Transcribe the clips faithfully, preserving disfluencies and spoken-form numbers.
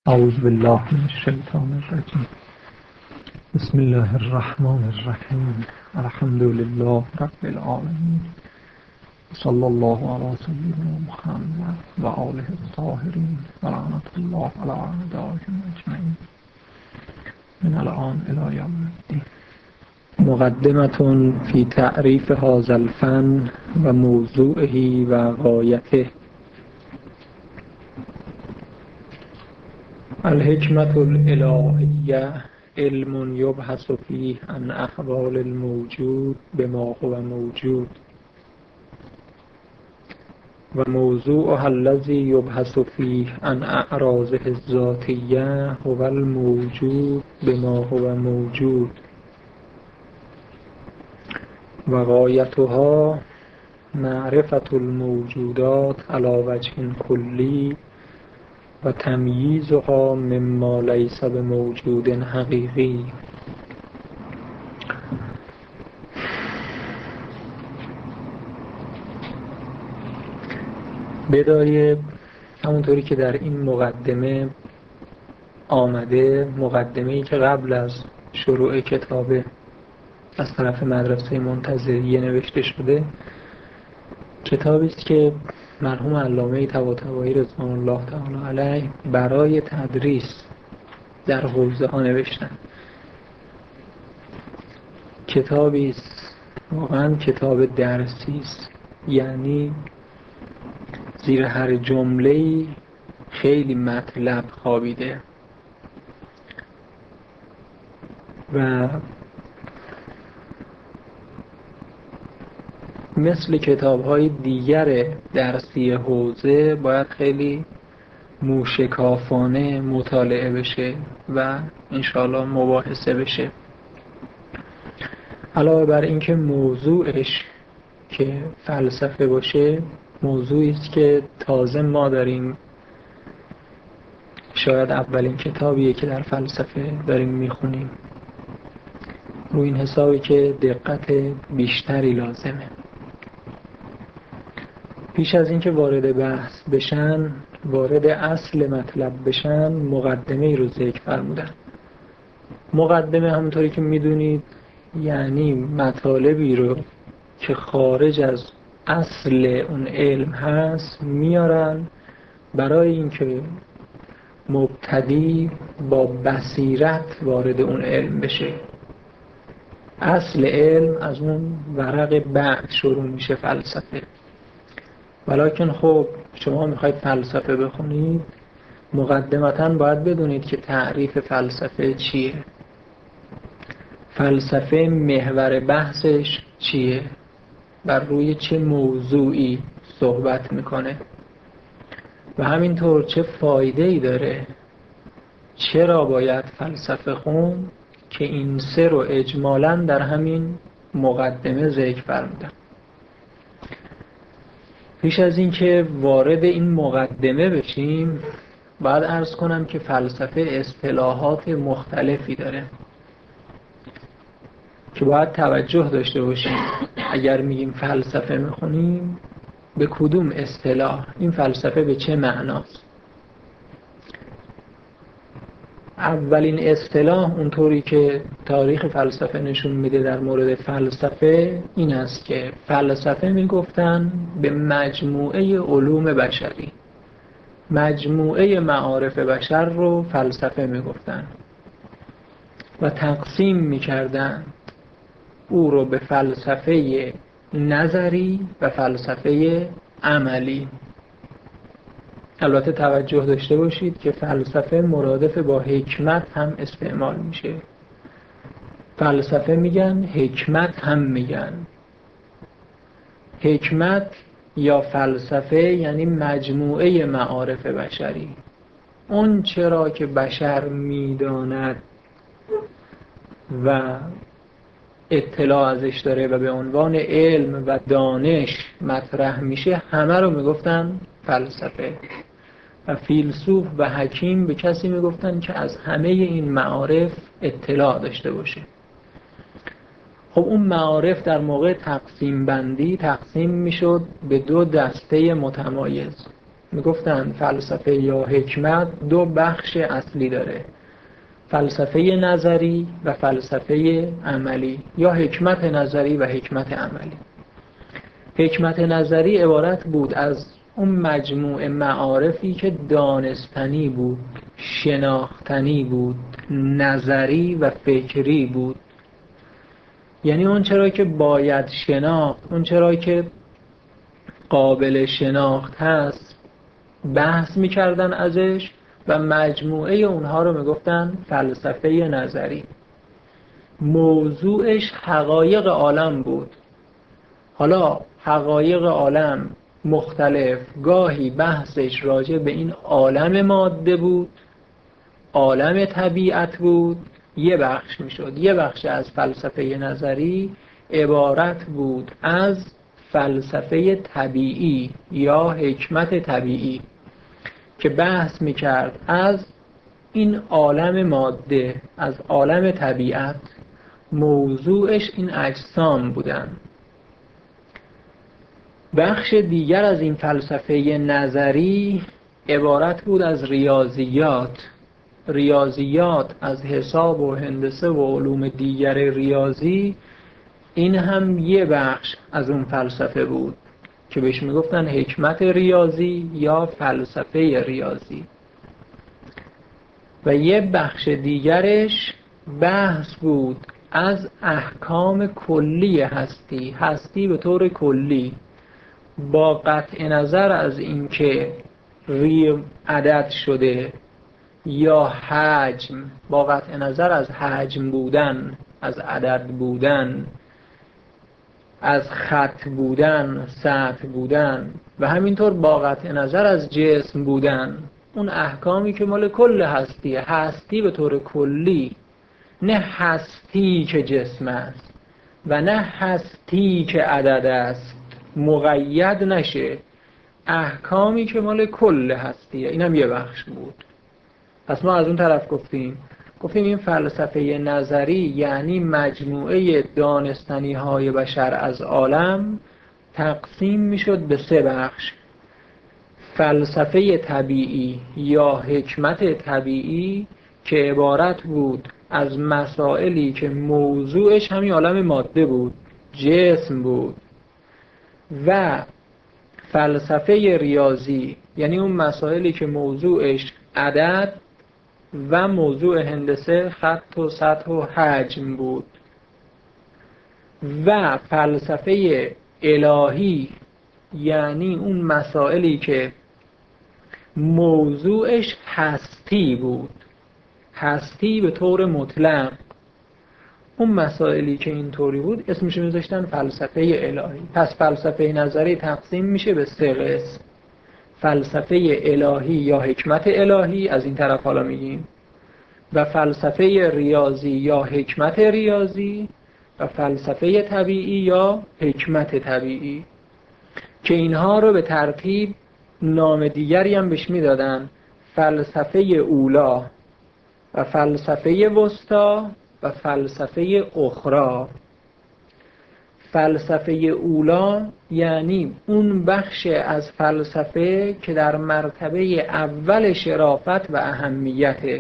أعوذ بالله من الشيطان الرجيم. بسم الله الرحمن الرحيم. الحمد لله رب العالمين. صلى الله على سيدنا محمد وآله الطاهرين ولعنة الله على أعدائهم أجمعين من الآن إلى يوم الدين. مقدمة في تعريف هذا الفن وموضوعه وغايته. الحکمة الالهیه علم یبحث فیه عن احوال الموجود بما هو موجود و موضوعها الذی یبحث فیه عن اعراضه الذاتیه هو الموجود بما هو موجود و غایتها معرفة الموجودات على وجه کلی و تمییزها مما لیس بموجود حقیقی. بدایه همونطوری که در این مقدمه آمده، مقدمه‌ای که قبل از شروع کتاب از طرف مدرسه منتظریه نوشته شده، کتابی است که مرحوم علامه طباطبایی رضوان الله تعالی علیه برای تدریس در حوزه ها نوشتن. کتابی است واقعا کتاب درسی است، یعنی زیر هر جمله‌ای خیلی مطلب خوابیده و مثل کتاب‌های دیگر درسی حوزه باید خیلی موشکافانه مطالعه بشه و انشاءالله مباحثه بشه. علاوه بر اینکه موضوعش که فلسفه باشه، موضوعی است که تازه ما داریم، شاید اولین کتابیه که در فلسفه داریم میخونیم، رو این حسابی که دقت بیشتری لازمه. پیش از اینکه وارد بحث بشن، وارد اصل مطلب بشن، مقدمه ای رو ذکر فرمودن. مقدمه همونطوری که میدونید یعنی مطالبی رو که خارج از اصل اون علم هست میارن برای اینکه مبتدی با بصیرت وارد اون علم بشه. اصل علم از اون ورق بعد شروع میشه، فلسفه. ولیکن خب شما میخواید فلسفه بخونید، مقدمتاً باید بدونید که تعریف فلسفه چیه، فلسفه محور بحثش چیه، بر روی چه موضوعی صحبت میکنه و همینطور چه فایده‌ای داره، چرا باید فلسفه خون، که این سه رو اجمالاً در همین مقدمه ذکر فرمودم. پیش از این که وارد این مقدمه بشیم باید عرض کنم که فلسفه اصطلاحات مختلفی داره که باید توجه داشته باشیم. اگر میگیم فلسفه میخونیم به کدوم اصطلاح، این فلسفه به چه معناست. اولین اصطلاح اونطوری که تاریخ فلسفه نشون میده در مورد فلسفه این است که فلسفه میگفتن به مجموعه علوم بشری، مجموعه معارف بشر رو فلسفه میگفتن و تقسیم میکردن او رو به فلسفه نظری و فلسفه عملی. البته توجه داشته باشید که فلسفه مرادف با حکمت هم استعمال میشه. فلسفه میگن، حکمت هم میگن. حکمت یا فلسفه یعنی مجموعه معارف بشری، اون چرا که بشر میداند و اطلاع ازش داره و به عنوان علم و دانش مطرح میشه، همه رو میگفتن فلسفه. و فیلسوف و حکیم به کسی میگفتن که از همه این معارف اطلاع داشته باشه. خب اون معارف در موقع تقسیم بندی تقسیم میشد به دو دسته متمایز. میگفتن فلسفه یا حکمت دو بخش اصلی داره، فلسفه نظری و فلسفه عملی، یا حکمت نظری و حکمت عملی. حکمت نظری عبارت بود از اون مجموع معارفی که دانستنی بود، شناختنی بود، نظری و فکری بود. یعنی اون چرا که باید شناخت، اون چرا که قابل شناخت هست بحث میکردن ازش و مجموعه اونها رو میگفتن فلسفه نظری. موضوعش حقایق عالم بود. حالا حقایق عالم مختلف، گاهی بحثش راجع به این عالم ماده بود، عالم طبیعت بود، یه بخش میشد. یه بخش از فلسفه نظری عبارت بود از فلسفه طبیعی یا حکمت طبیعی که بحث میکرد از این عالم ماده، از عالم طبیعت. موضوعش این اجسام بودن. بخش دیگر از این فلسفه نظری عبارت بود از ریاضیات. ریاضیات از حساب و هندسه و علوم دیگر ریاضی، این هم یه بخش از اون فلسفه بود که بهش میگفتن حکمت ریاضی یا فلسفه ریاضی. و یه بخش دیگرش بحث بود از احکام کلی هستی. هستی به طور کلی با قطع نظر از اینکه ری عدد شده یا حجم، با قطع نظر از حجم بودن، از عدد بودن، از خط بودن، سطح بودن و همینطور با قطع نظر از جسم بودن. اون احکامی که مال کل هستی، هستی به طور کلی، نه هستی که جسم است و نه هستی که عدد است، مقید نشه. احکامی که مال کل هستیه. اینم یه بخش بود. پس ما از اون طرف گفتیم گفتیم این فلسفه نظری یعنی مجموعه دانستنی های بشر از عالم تقسیم میشد به سه بخش: فلسفه طبیعی یا حکمت طبیعی که عبارت بود از مسائلی که موضوعش همین عالم ماده بود، جسم بود، و فلسفه ریاضی یعنی اون مسائلی که موضوعش عدد و موضوع هندسه، خط و سطح و حجم بود، و فلسفه الهی یعنی اون مسائلی که موضوعش هستی بود، هستی به طور مطلق. اون مسائلی که اینطوری بود اسمش میذاشتن فلسفه الهی. پس فلسفه نظری تقسیم میشه به سه قسم: فلسفه الهی یا حکمت الهی، از این طرف حالا میگیم، و فلسفه ریاضی یا حکمت ریاضی، و فلسفه طبیعی یا حکمت طبیعی، که اینها رو به ترتیب نام دیگری هم بهش میدادن: فلسفه اولا و فلسفه وسطا و فلسفه اخرى. فلسفه اولا یعنی اون بخش از فلسفه که در مرتبه اول شرافت و اهمیته،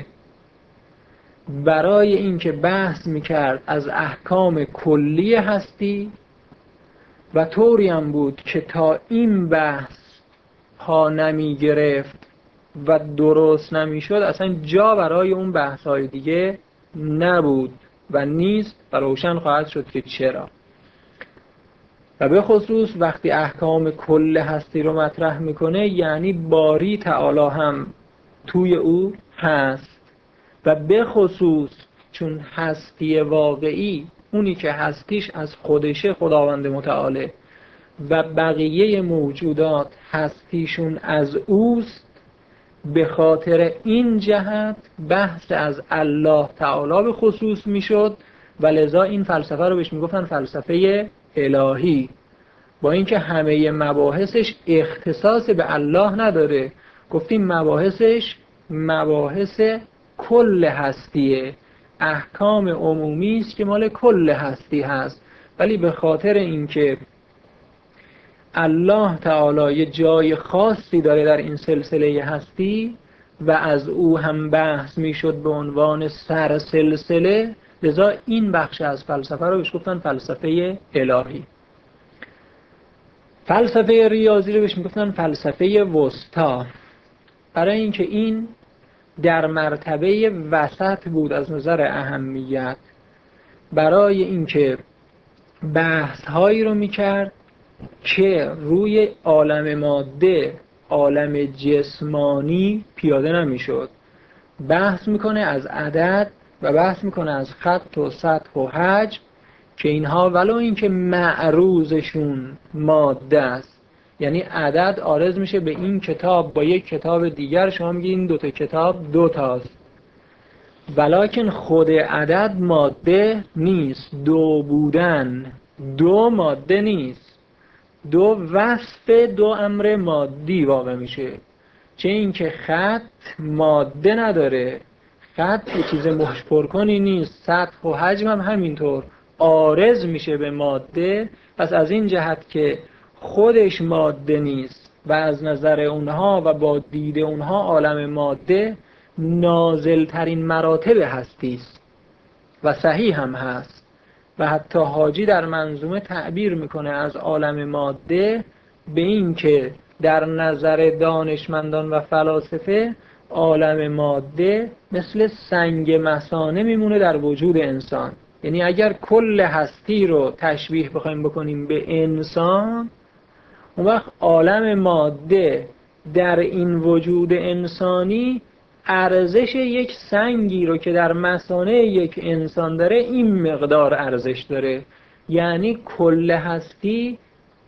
برای اینکه بحث میکرد از احکام کلی هستی و طوری هم بود که تا این بحث پا نمی گرفت و درست نمی شد اصلا جا برای اون بحث‌های دیگه نبود و نیست و روشن خواهد شد که چرا. و به خصوص وقتی احکام کل هستی رو مطرح میکنه یعنی باری تعالی هم توی او هست، و به خصوص چون هستی واقعی، اونی که هستیش از خودشه خداوند متعالی و بقیه موجودات هستیشون از اوست، به خاطر این جهت بحث از الله تعالی به خصوص میشد و لذا این فلسفه رو بهش میگفتن فلسفه الهی، با اینکه همه مباحثش اختصاص به الله نداره. گفتیم مباحثش مباحث کل هستیه، احکام عمومی است که مال کل هستی هست، ولی به خاطر اینکه الله تعالی یه جای خاصی داره در این سلسله هستی و از او هم بحث میشد به عنوان سر سلسله، لذا این بخش از فلسفه رو بهش گفتن فلسفه الهی. فلسفه ریاضی رو بهش میگفتن فلسفه وسطا، برای اینکه این در مرتبه وسط بود از نظر اهمیت، برای اینکه بحث هایی رو میکرد که روی عالم ماده، عالم جسمانی پیاده نمیشد. بحث میکنه از عدد و بحث میکنه از خط و سطح و حجم که اینها ولو اینکه معروضشون ماده است، یعنی عدد عارض میشه به این کتاب با یک کتاب دیگر، شما میگید این دوتا کتاب دو تاست، ولکن خود عدد ماده نیست. دو بودن دو ماده نیست، دو وصف دو امر مادی واقع میشه. چه اینکه خط ماده نداره، خط یه چیز مشپر کنی نیست، سطح و حجم هم همینطور عارض میشه به ماده. پس از این جهت که خودش ماده نیست و از نظر اونها و با دید اونها عالم ماده نازل ترین مراتب هستی است و صحیح هم هست. و حتی حاجی در منظومه تعبیر میکنه از عالم ماده به این که در نظر دانشمندان و فلاسفه عالم ماده مثل سنگ مثانه میمونه در وجود انسان. یعنی اگر کل هستی رو تشبیه بخوایم بکنیم به انسان، اون وقت عالم ماده در این وجود انسانی ارزش یک سنگی رو که در مثانه یک انسان داره این مقدار ارزش داره. یعنی کل هستی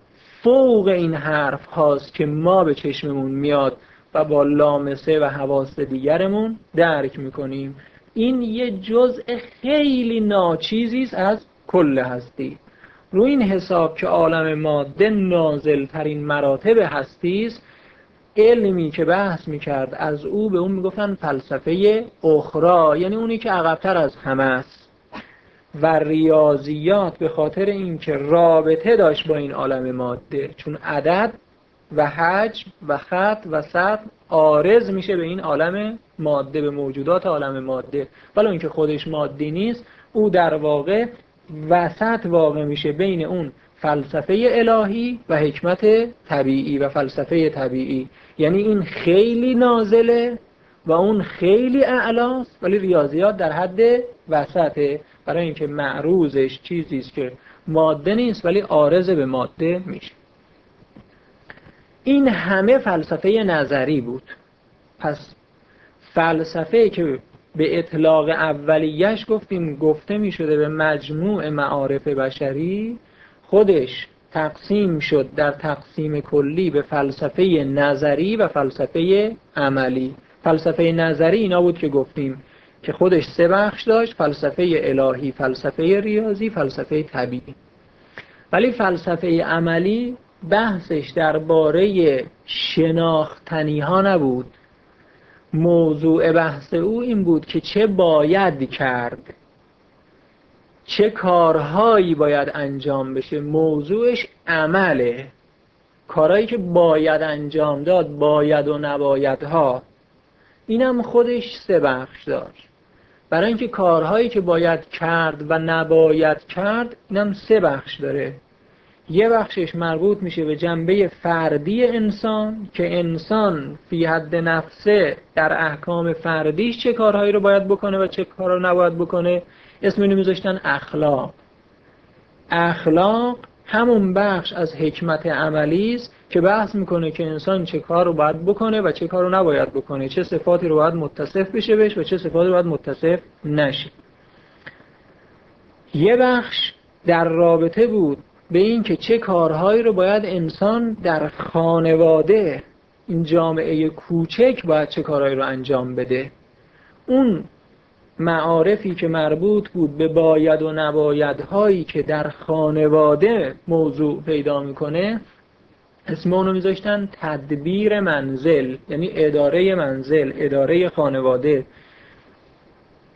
فوق این حرف هاست که ما به چشممون میاد و با لامسه و حواس دیگرمون درک میکنیم. این یه جزء خیلی ناچیزی است از کل هستی. رو این حساب که عالم ماده نازل ترین مراتب هستی است، علمی که بحث میکرد از او به اون میگفتن فلسفه اخرى، یعنی اونی که عقب‌تر از همه است. و ریاضیات به خاطر اینکه رابطه داشت با این عالم ماده، چون عدد و حجم و خط و سطح عارض میشه به این عالم ماده، به موجودات عالم ماده، ولی اینکه خودش مادی نیست، او در واقع وسط واقع میشه بین اون فلسفه الهی و حکمت طبیعی و فلسفه طبیعی. یعنی این خیلی نازله و اون خیلی اعلاست، ولی ریاضیات در حد وسطه، برای اینکه معروضش چیزی است که ماده نیست ولی عارض به ماده میشه. این همه فلسفه نظری بود. پس فلسفه که به اطلاق اولیش گفتیم گفته می شده به مجموع معارف بشری، خودش تقسیم شد در تقسیم کلی به فلسفه نظری و فلسفه عملی. فلسفه نظری اینا بود که گفتیم که خودش سه بخش داشت: فلسفه الهی، فلسفه ریاضی، فلسفه طبیعی. ولی فلسفه عملی بحثش درباره شناختنی ها نبود. موضوع بحث او این بود که چه باید کرد، چه کارهایی باید انجام بشه. موضوعش عمله، کارهایی که باید انجام داد، باید و نبایدها. اینم خودش سه بخش داشت. برای اینکه کارهایی که باید کرد و نباید کرد اینم سه بخش داره. یه بخشش مربوط میشه به جنبه فردی انسان که انسان فی حد نفسه در احکام فردیش چه کارهایی رو باید بکنه و چه کارها رو نباید بکنه. اسم اینو میذاشتن اخلاق. اخلاق همون بخش از حکمت عملی است که بحث میکنه که انسان چه کار رو باید بکنه و چه کار رو نباید بکنه، چه صفاتی رو باید متصف بشه بهش و چه صفاتی رو باید متصف نشه. یه بخش در رابطه بود به این که چه کارهایی رو باید انسان در خانواده، این جامعه کوچک، باید چه کارهایی رو انجام بده. اون معارفی که مربوط بود به باید و نبایدهایی که در خانواده موضوع پیدا میکنه، اسم اونو میذاشتن تدبیر منزل، یعنی اداره منزل، اداره خانواده.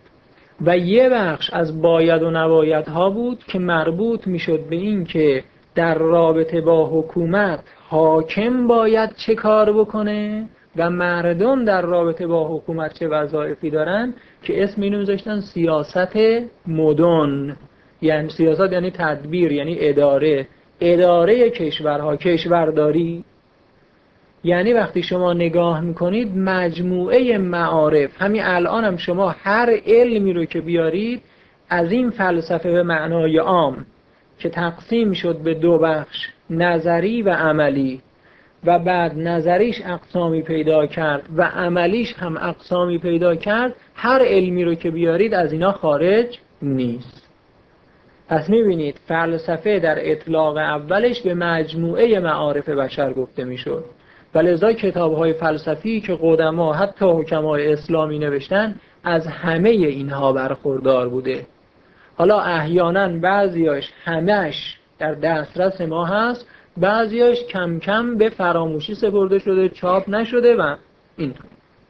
و یه بخش از باید و نبایدها بود که مربوط میشد به این که در رابطه با حکومت حاکم باید چه کار بکنه و مردم در رابطه با حکومت چه وظایفی دارن، که اسم اینو میذاشتن سیاست مدن. یعنی سیاست یعنی تدبیر، یعنی اداره، اداره کشورها، کشورداری. یعنی وقتی شما نگاه میکنید مجموعه معارف، همین الان هم شما هر علمی رو که بیارید از این فلسفه به معنای عام که تقسیم شد به دو بخش، نظری و عملی، و بعد نظریش اقسامی پیدا کرد و عملیش هم اقسامی پیدا کرد، هر علمی رو که بیارید از اینا خارج نیست. پس میبینید فلسفه در اطلاق اولش به مجموعه معارف بشر گفته میشد و لذا کتاب‌های فلسفی که قدما حتی حکمای اسلامی نوشتن از همه اینها برخوردار بوده. حالا احیانا بعضیاش همش در دسترس ما هست، بعضیاش کم کم به فراموشی سپرده شده، چاپ نشده و اینطور.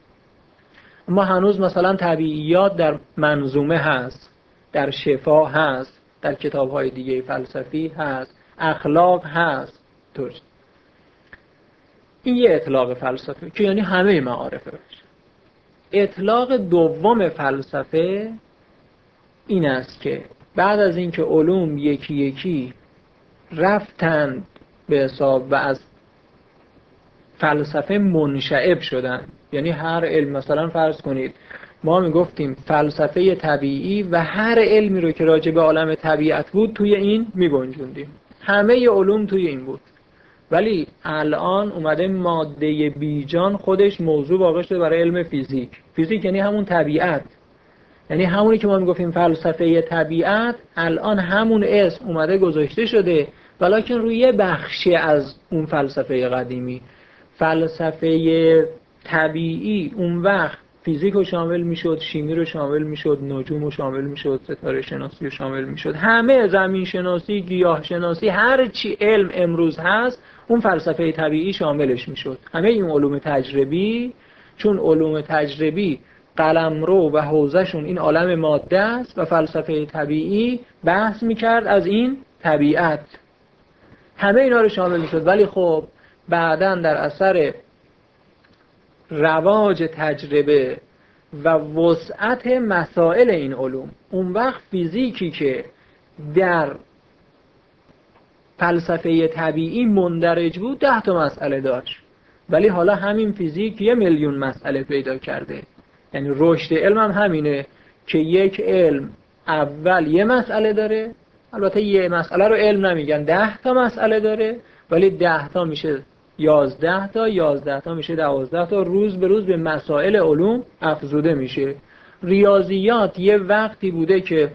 اما هنوز مثلا طبیعیات در منظومه هست، در شفا هست، در کتاب‌های دیگه فلسفی هست، اخلاق هست. طور این یه اطلاق فلسفه که یعنی همه معارفه باشه. اطلاق دوم فلسفه این است که بعد از اینکه علوم یکی یکی رفتند به حساب و از فلسفه منشعب شدن، یعنی هر علم، مثلا فرض کنید ما میگفتیم فلسفه طبیعی و هر علمی رو که راجع به عالم طبیعت بود توی این میگنجوندیم، همه علوم توی این بود. ولی الان اومده ماده بیجان خودش موضوع واقع شده برای علم فیزیک. فیزیک یعنی همون طبیعت، یعنی همونی که ما میگفتیم فلسفه طبیعت، الان همون اسم اومده گذاشته شده، ولیکن روی یه بخشی از اون فلسفه قدیمی. فلسفه طبیعی اون وقت فیزیک رو شامل میشد، شیمی رو شامل میشد، نجوم رو شامل میشد، ستاره شناسی رو شامل میشد، همه زمین شناسی، گیاه شناسی، هر چی علم امروز هست اون فلسفه طبیعی شاملش میشد. همه این علوم تجربی، چون علوم تجربی قلمرو و حوزهشون این عالم ماده است و فلسفه طبیعی بحث میکرد از این طبیعت، همه اینا رو شامل میشد. ولی خب بعداً در اثر رواج تجربه و وسعت مسائل این علوم، اون وقت فیزیکی که در فلسفه طبیعی مندرج بود ده تا مسئله داشت، ولی حالا همین فیزیک یه میلیون مسئله پیدا کرده. یعنی رشد علم هم همینه که یک علم اول یه مسئله داره، البته یه مسئله رو علم نمیگن، ده تا مسئله داره، ولی ده تا میشه یازده تا، یازده تا میشه دوازده تا، روز به روز به مسائل علوم افزوده میشه. ریاضیات یه وقتی بوده که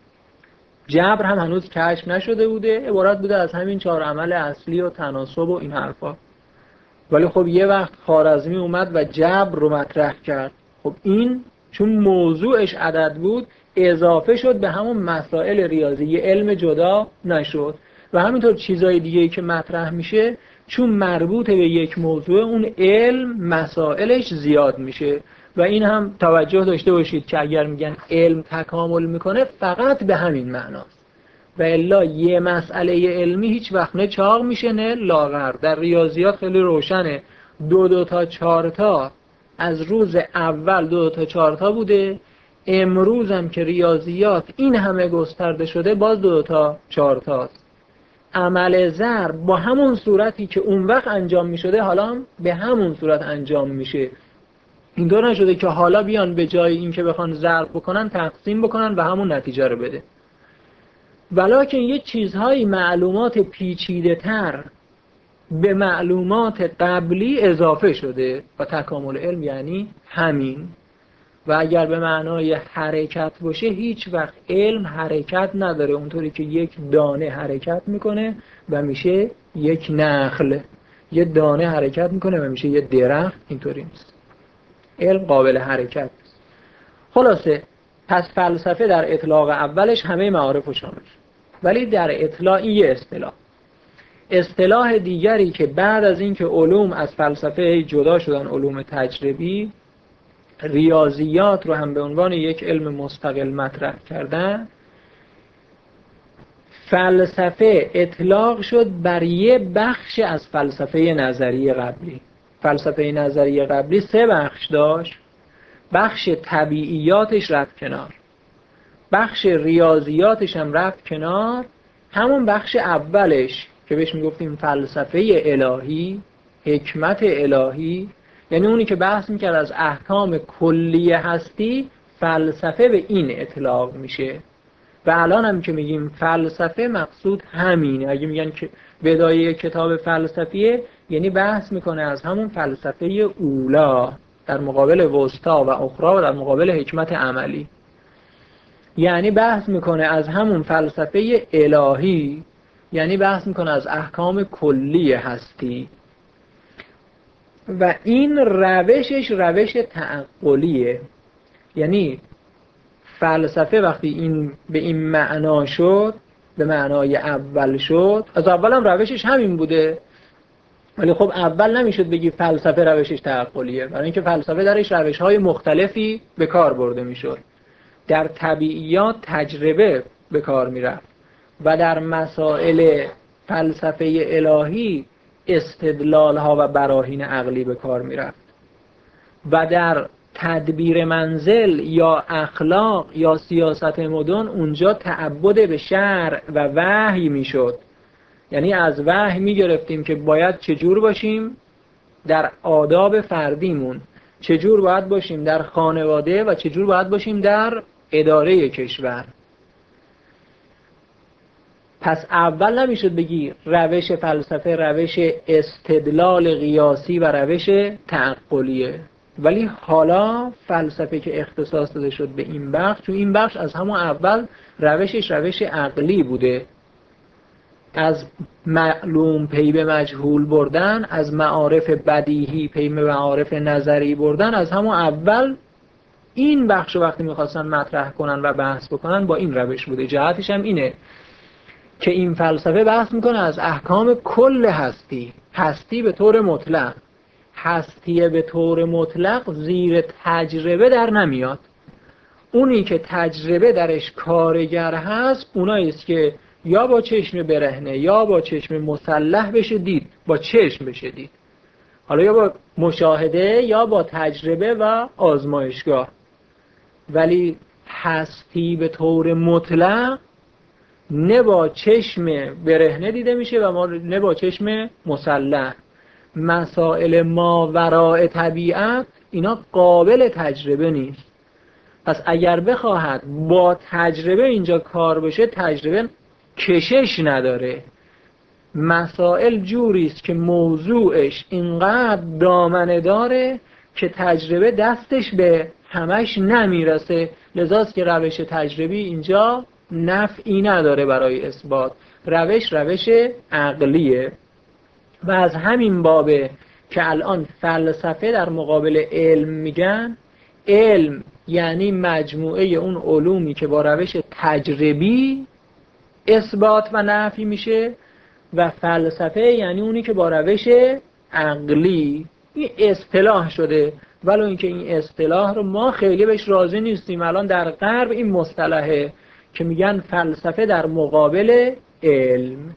جبر هم هنوز کشف نشده بوده، عبارت بوده از همین چهار عمل اصلی و تناسب و این حرفا، ولی خب یه وقت خوارزمی اومد و جبر رو مطرح کرد. خب این چون موضوعش عدد بود اضافه شد به همون مسائل ریاضی، یه علم جدا نشد. و همینطور چیزای دیگه‌ای که مطرح میشه چون مربوط به یک موضوع، اون علم مسائلش زیاد میشه. و این هم توجه داشته باشید که اگر میگن علم تکامل میکنه فقط به همین معناست، و الا یه مسئله علمی هیچ وقت نه چاق میشه نه لاغر. در ریاضیات خیلی روشنه، دو دو تا چهار تا از روز اول دو, دو تا چهار تا بوده، امروز هم که ریاضیات این همه گسترده شده باز دو, دو تا چهار تاست. عمل ضرب با همون صورتی که اون وقت انجام میشده حالا هم به همون صورت انجام میشه. این دور نشده که حالا بیان به جای این که بخوان ضرب بکنن تقسیم بکنن و همون نتیجه رو بده. ولیکن یه چیزهای معلومات پیچیده تر به معلومات قبلی اضافه شده و تکامل علم یعنی همین. و اگر به معنای حرکت باشه هیچ وقت علم حرکت نداره، اونطوری که یک دانه حرکت میکنه و میشه یک نخل، یه دانه حرکت میکنه و میشه یه درخت، اینطوری نیست. علم قابل حرکت. خلاصه پس فلسفه در اطلاق اولش همه معارف رو شامل، ولی در اطلاع این یه اصطلاح. اصطلاح دیگری که بعد از اینکه علوم از فلسفه جدا شدن، علوم تجربی، ریاضیات رو هم به عنوان یک علم مستقل مطرح کردن، فلسفه اطلاق شد بر یه بخش از فلسفه نظریه قبلی. فلسفه نظریه قبلی سه بخش داشت. بخش طبیعیاتش رفت کنار، بخش ریاضیاتش هم رفت کنار، همون بخش اولش که بهش میگفتیم فلسفه الهی، حکمت الهی، یعنی اونی که بحث میکرد از احکام کلی هستی، فلسفه به این اطلاق میشه. و الان هم که میگیم فلسفه مقصود همینه. اگه میگن که بدایه کتاب فلسفیه، یعنی بحث میکنه از همون فلسفه اولا در مقابل وسطا و اخرى و در مقابل حکمت عملی. یعنی بحث میکنه از همون فلسفه الهی، یعنی بحث میکنه از احکام کلی هستی. و این روشش روش تعقلیه. یعنی فلسفه وقتی این به این معنا شد، به معنای اول شد، از اول هم روشش همین بوده، ولی خب اول نمیشد بگی فلسفه روشش تعقلیه، برای اینکه فلسفه درش روش‌های مختلفی به کار برده میشد. در طبیعیات تجربه به کار میرفت و در مسائل فلسفه الهی استدلال ها و براهین عقلی به کار میرفت و در تدبیر منزل یا اخلاق یا سیاست مدن اونجا تعبد به شرع و وحی میشد. یعنی از وحی میگرفتیم که باید چجور باشیم در آداب فردیمون، چجور باید باشیم در خانواده و چجور باید باشیم در اداره کشور. پس اول نمیشد بگی روش فلسفه روش استدلال قیاسی و روش تعقلیه، ولی حالا فلسفه که اختصاص داده شد به این بخش، تو این بخش از همون اول روشش روش عقلی بوده، از معلوم پی به مجهول بردن، از معارف بدیهی پی به معارف نظری بردن. از همون اول این بخش رو وقتی میخواستن مطرح کنن و بحث بکنن با این روش بوده. جهتش هم اینه که این فلسفه بحث میکنه از احکام کل هستی. هستی به طور مطلق، هستی به طور مطلق زیر تجربه در نمیاد. اونی که تجربه درش کارگر هست اونایی است که یا با چشم برهنه یا با چشم مسلح بشه دید، با چشم بشه دید، حالا یا با مشاهده یا با تجربه و آزمایشگاه. ولی هستی به طور مطلق نه با چشم برهنه دیده میشه و نه با چشم مسلح. مسائل ماوراء طبیعت اینا قابل تجربه نیست. پس اگر بخواهد با تجربه اینجا کار بشه، تجربه کشش نداره. مسائل جوری است که موضوعش اینقدر دامنه داره که تجربه دستش به همش نمیرسه، لذاست که روش تجربی اینجا نفعی نداره برای اثبات. روش روش عقلیه و از همین بابه که الان فلسفه در مقابل علم میگن. علم یعنی مجموعه اون علومی که با روش تجربی اثبات و نفی میشه و فلسفه یعنی اونی که با روش عقلی. این اصطلاح شده، ولی اینکه این اصطلاح رو ما خیلی بهش راضی نیستیم. الان در غرب این مصطلحه که میگن فلسفه در مقابل علم.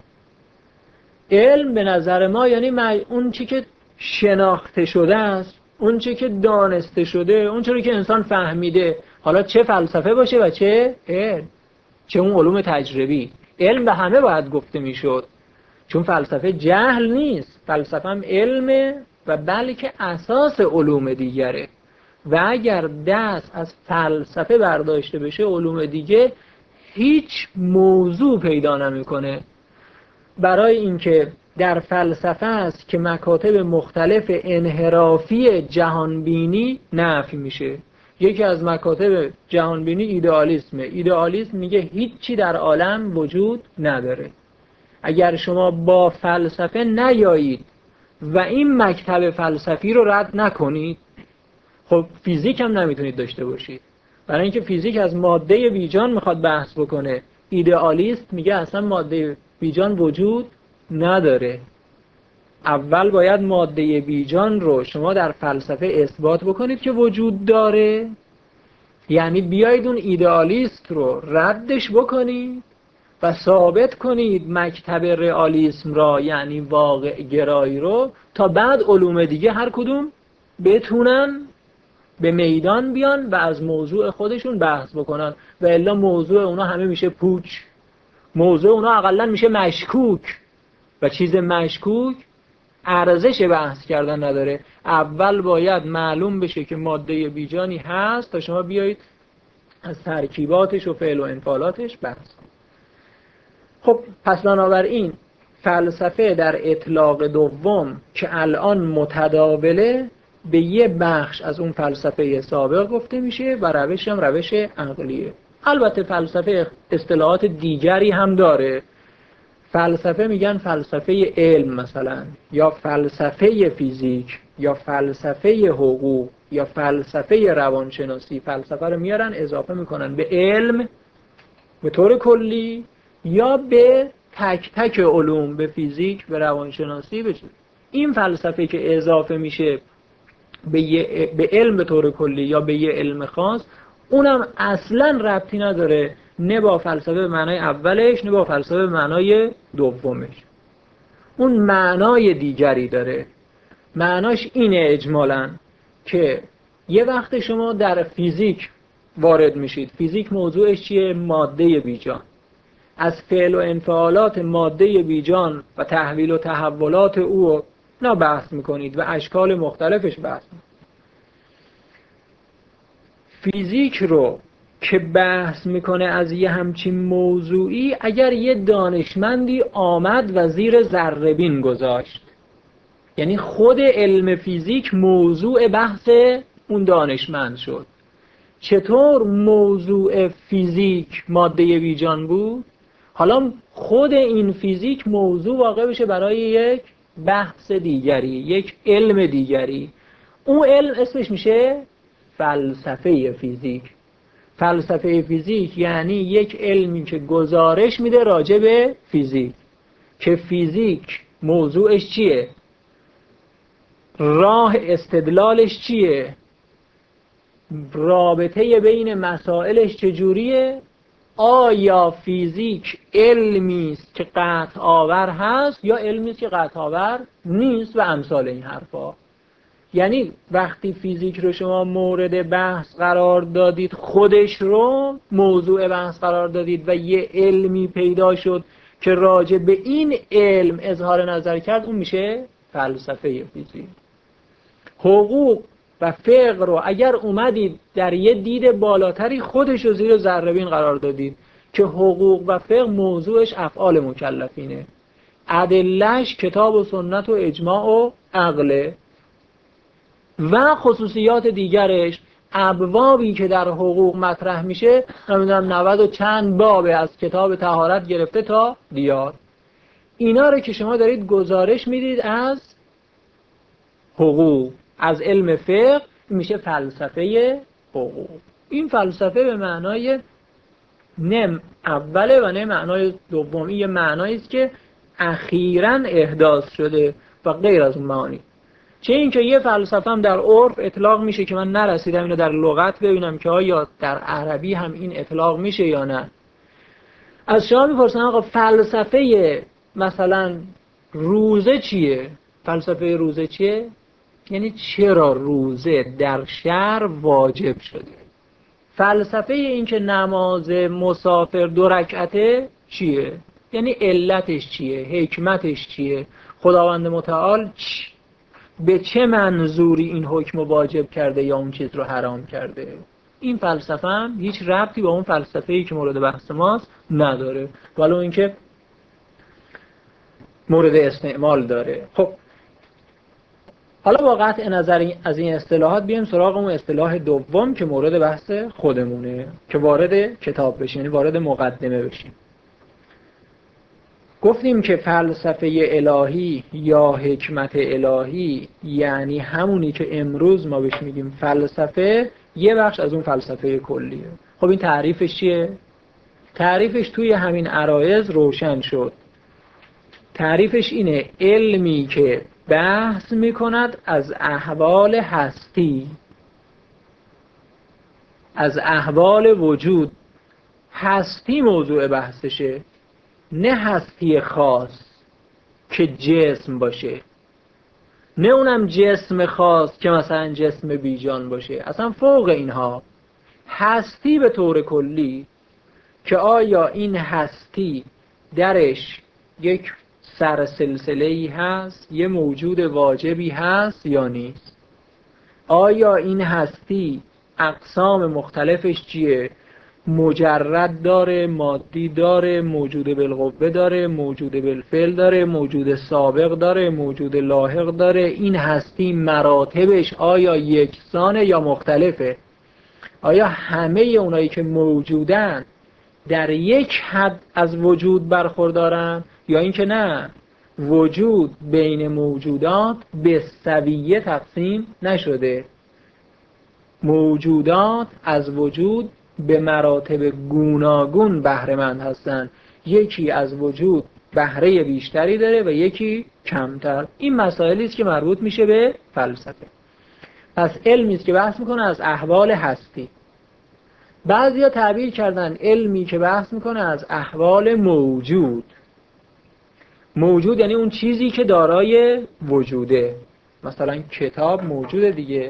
علم به نظر ما یعنی اون چی که شناخته شده است، اون چی که دانسته شده، اون چیزی که انسان فهمیده، حالا چه فلسفه باشه و چه علم، چه اون علوم تجربی. علم به همه باید گفته میشد، چون فلسفه جهل نیست، فلسفه هم علمه و بلکه اساس علوم دیگره. و اگر دست از فلسفه برداشته بشه، علوم دیگه هیچ موضوع پیدا نمیکنه. برای اینکه در فلسفه است که مکاتب مختلف انحرافی جهانبینی نفی میشه. یکی از مکاتب جهانبینی ایدئالیسمه. ایدئالیسم میگه هیچی در عالم وجود نداره. اگر شما با فلسفه نیایید و این مکتب فلسفی رو رد نکنید، خب فیزیک هم نمیتونید داشته باشید، برای اینکه فیزیک از ماده بیجان میخواد بحث بکنه. ایدئالیست میگه اصلا ماده بیجان وجود نداره. اول باید ماده بیجان رو شما در فلسفه اثبات بکنید که وجود داره، یعنی بیایید اون ایدئالیست رو ردش بکنید و ثابت کنید مکتب رئالیسم را، یعنی واقع گرایی رو، تا بعد علوم دیگه هر کدوم بتونن به میدان بیان و از موضوع خودشون بحث بکنن، و الا موضوع اونا همه میشه پوچ، موضوع اونا اقلا میشه مشکوک، و چیز مشکوک ارزش بحث کردن نداره. اول باید معلوم بشه که ماده بیجانی هست تا شما بیایید از ترکیباتش و فعل و انفعالاتش بحث کنید. خب پس بنابراین فلسفه در اطلاق دوم که الان متداوله به یه بخش از اون فلسفه سابق گفته میشه و روش هم روش عقلیه. البته فلسفه اصطلاحات دیگری هم داره. فلسفه میگن فلسفه علم مثلا، یا فلسفه فیزیک، یا فلسفه حقوق، یا فلسفه روانشناسی. فلسفه رو میارن اضافه میکنن به علم به طور کلی، یا به تک تک علوم، به فیزیک، به روانشناسی. به این فلسفه که اضافه میشه به, یه، به علم به طور کلی یا به یه علم خاص، اونم اصلا ربطی نداره نه با فلسفه به معنای اولش نه با فلسفه به معنای دومش. اون معنای دیگری داره. معناش اینه اجمالاً که یه وقت شما در فیزیک وارد میشید، فیزیک موضوعش چیه؟ ماده بیجان. از فعل و انفعالات ماده بیجان و تحویل و تحولات او نه بحث میکنید و اشکال مختلفش بحث میکنید. فیزیک رو که بحث میکنه از یه همچین موضوعی، اگر یه دانشمندی آمد و زیر ذره‌بین گذاشت، یعنی خود علم فیزیک موضوع بحث اون دانشمند شد. چطور موضوع فیزیک ماده بیجان بود، حالا خود این فیزیک موضوع واقع بشه برای یک بحث دیگری، یک علم دیگری. اون علم اسمش میشه فلسفه فیزیک. فلسفه فیزیک یعنی یک علمی که گزارش میده راجع به فیزیک، که فیزیک موضوعش چیه، راه استدلالش چیه، رابطه بین مسائلش چجوریه، آیا فیزیک علمی است که قطع آور هست یا علمی است که قطع آور نیست و امثال این حرفا. یعنی وقتی فیزیک رو شما مورد بحث قرار دادید، خودش رو موضوع بحث قرار دادید و یه علمی پیدا شد که راجع به این علم اظهار نظر کرد، اون میشه فلسفه فیزیک. حقوق و فقه رو اگر اومدید در یه دید بالاتری، خودش رو زیر ذره‌بین قرار دادید که حقوق و فقه موضوعش افعال مکلفینه، ادله‌اش کتاب و سنت و اجماع و عقله، و خصوصیات دیگرش ابوابی که در حقوق مطرح میشه، نمیدونم نود و چند بابه، از کتاب طهارت گرفته تا دیار. اینا رو که شما دارید گزارش میدید از حقوق، از علم فقه، میشه فلسفه حقوق. این فلسفه به معنای نه اوله و نه معنای دومی، یه معنایی است که اخیراً احداث شده و غیر از اون معانی. چه این که یه فلسفه هم در عرف اطلاق میشه که من نرسیدم اینو در لغت ببینم که آیا در عربی هم این اطلاق میشه یا نه. از شما میپرسن آقا فلسفه مثلا روزه چیه؟ فلسفه روزه چیه؟ یعنی چرا روزه در شرع واجب شده؟ فلسفه این که نماز مسافر دو رکعته چیه؟ یعنی علتش چیه؟ حکمتش چیه؟ خداوند متعال چی؟ به چه منظوری این حکم واجب کرده یا اون چیز رو حرام کرده؟ این فلسفه هم هیچ ربطی با اون فلسفه‌ای که مورد بحث ماست نداره، ولو اینکه مورد استعمال داره. خب حالا با قطع نظر از این اصطلاحات بیایم سراغ اون اصطلاح دوم که مورد بحث خودمونه، که وارد کتاب بشیم، یعنی وارد مقدمه بشیم. گفتیم که فلسفه الهی یا حکمت الهی یعنی همونی که امروز ما بهش میگیم فلسفه، یه بخش از اون فلسفه کلیه. خب این تعریفش چیه؟ تعریفش توی همین عرایض روشن شد. تعریفش اینه: علمی که بحث میکند از احوال هستی، از احوال وجود. هستی موضوع بحثشه، نه هستی خاص که جسم باشه، نه اونم جسم خاص که مثلا جسم بیجان باشه، اصلا فوق اینها هستی به طور کلی که آیا این هستی درش یک سرسلسله‌ای هست، یه موجود واجبی هست یا نیست؟ آیا این هستی اقسام مختلفش چیه؟ مجرد داره، مادی داره، موجود بالقوه داره، موجود بالفعل داره، موجود سابق داره، موجود لاحق داره؟ این هستی مراتبش آیا یکسانه یا مختلفه؟ آیا همه اونایی که موجودن در یک حد از وجود برخوردارن یا اینکه نه، وجود بین موجودات به سویه تقسیم نشده، موجودات از وجود به مراتب گوناگون بهره مند هستند، یکی از وجود بهره بیشتری داره و یکی کمتر. این مسائلی است که مربوط میشه به فلسفه. پس علمی است که بحث میکنه از احوال هستی. بعضیا تعبیر کردن علمی که بحث میکنه از احوال موجود. موجود یعنی اون چیزی که دارای وجوده، مثلا کتاب موجوده دیگه.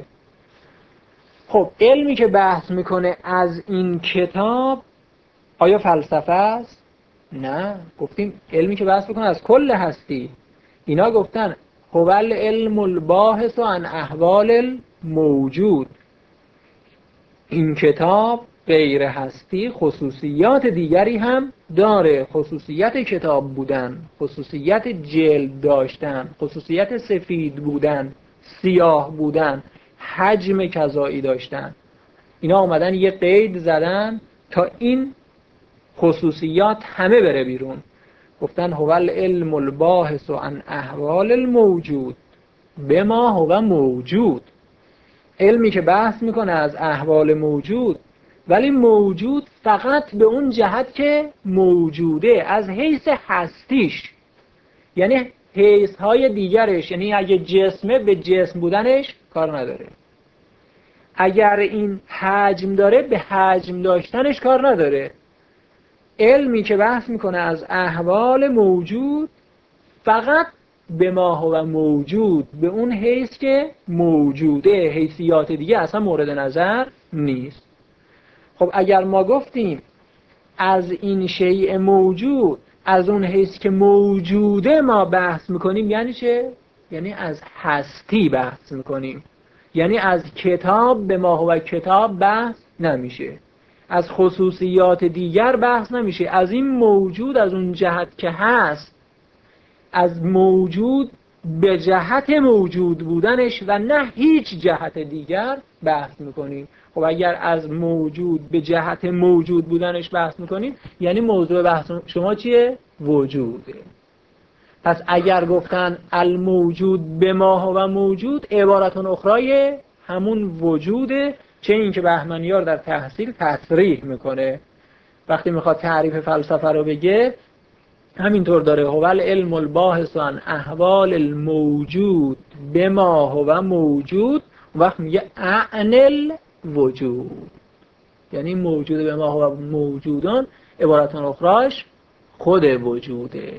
خب علمی که بحث میکنه از این کتاب آیا فلسفه است؟ نه، گفتیم علمی که بحث میکنه از کل هستی. اینا گفتن هو العلم الباحث عن احوال الموجود. این کتاب غیر هستی خصوصیات دیگری هم داره، خصوصیت کتاب بودن، خصوصیت جلد داشتن، خصوصیت سفید بودن، سیاه بودن، حجم کذایی داشتن. اینا آمدن یه قید زدن تا این خصوصیات همه بره بیرون. گفتن هو العلم الباحث عن احوال الموجود بما هو موجود. علمی که بحث میکنه از احوال موجود، ولی موجود فقط به اون جهت که موجوده، از حیث هستیش، یعنی حیث های دیگرش، یعنی اگه جسمه به جسم بودنش کار نداره، اگر این حجم داره به حجم داشتنش کار نداره. علمی که بحث میکنه از احوال موجود فقط به ما هو موجود، به اون حیث که موجوده، حیثیات دیگه اصلا مورد نظر نیست. خب اگر ما گفتیم از این شیء موجود، از اون حیث که موجوده ما بحث میکنیم، یعنی چه؟ یعنی از هستی بحث میکنیم، یعنی از کتاب به ما هو کتاب بحث نمیشه، از خصوصیات دیگر بحث نمیشه، از این موجود از اون جهت که هست، از موجود به جهت موجود بودنش و نه هیچ جهت دیگر بحث میکنیم. خب اگر از موجود به جهت موجود بودنش بحث میکنیم، یعنی موضوع بحث شما چیه؟ وجوده. پس اگر گفتن الموجود به ما هو موجود، عبارتون اخرای همون وجوده، چه این که بهمنیار در تحصیل تصریح میکنه وقتی میخواد تعریف فلسفه رو بگه، همینطور داره هو العلم الباحث عن احوال الموجود بما هو موجود، وقت میگه عن الوجود، یعنی موجود به ما هو موجودان عبارتون اخراش خود وجوده.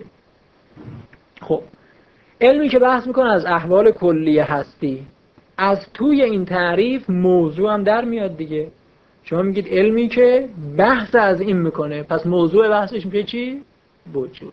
خب علمی که بحث میکنه از احوال کلی هستی، از توی این تعریف موضوع هم در میاد دیگه. شما میگید علمی که بحث از این میکنه، پس موضوع بحثش میشه چی؟ وجود.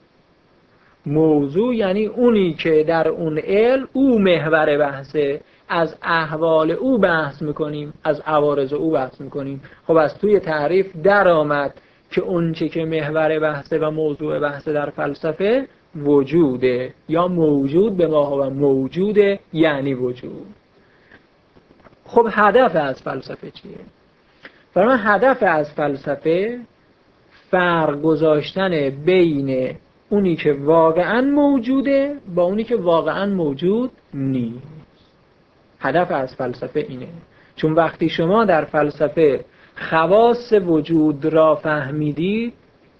موضوع یعنی اونی که در اون علم او محور بحثه، از احوال او بحث میکنیم، از عوارض او بحث میکنیم. خب از توی تعریف در آمد که اون چه که محور بحثه و موضوع بحثه در فلسفه وجوده، یا موجود به ما هو موجوده یعنی وجود. خب هدف از فلسفه چیه؟ برای من هدف از فلسفه فرق گذاشتن بین اونی که واقعا موجوده با اونی که واقعا موجود نیست. هدف از فلسفه اینه. چون وقتی شما در فلسفه خواص وجود را فهمیدید،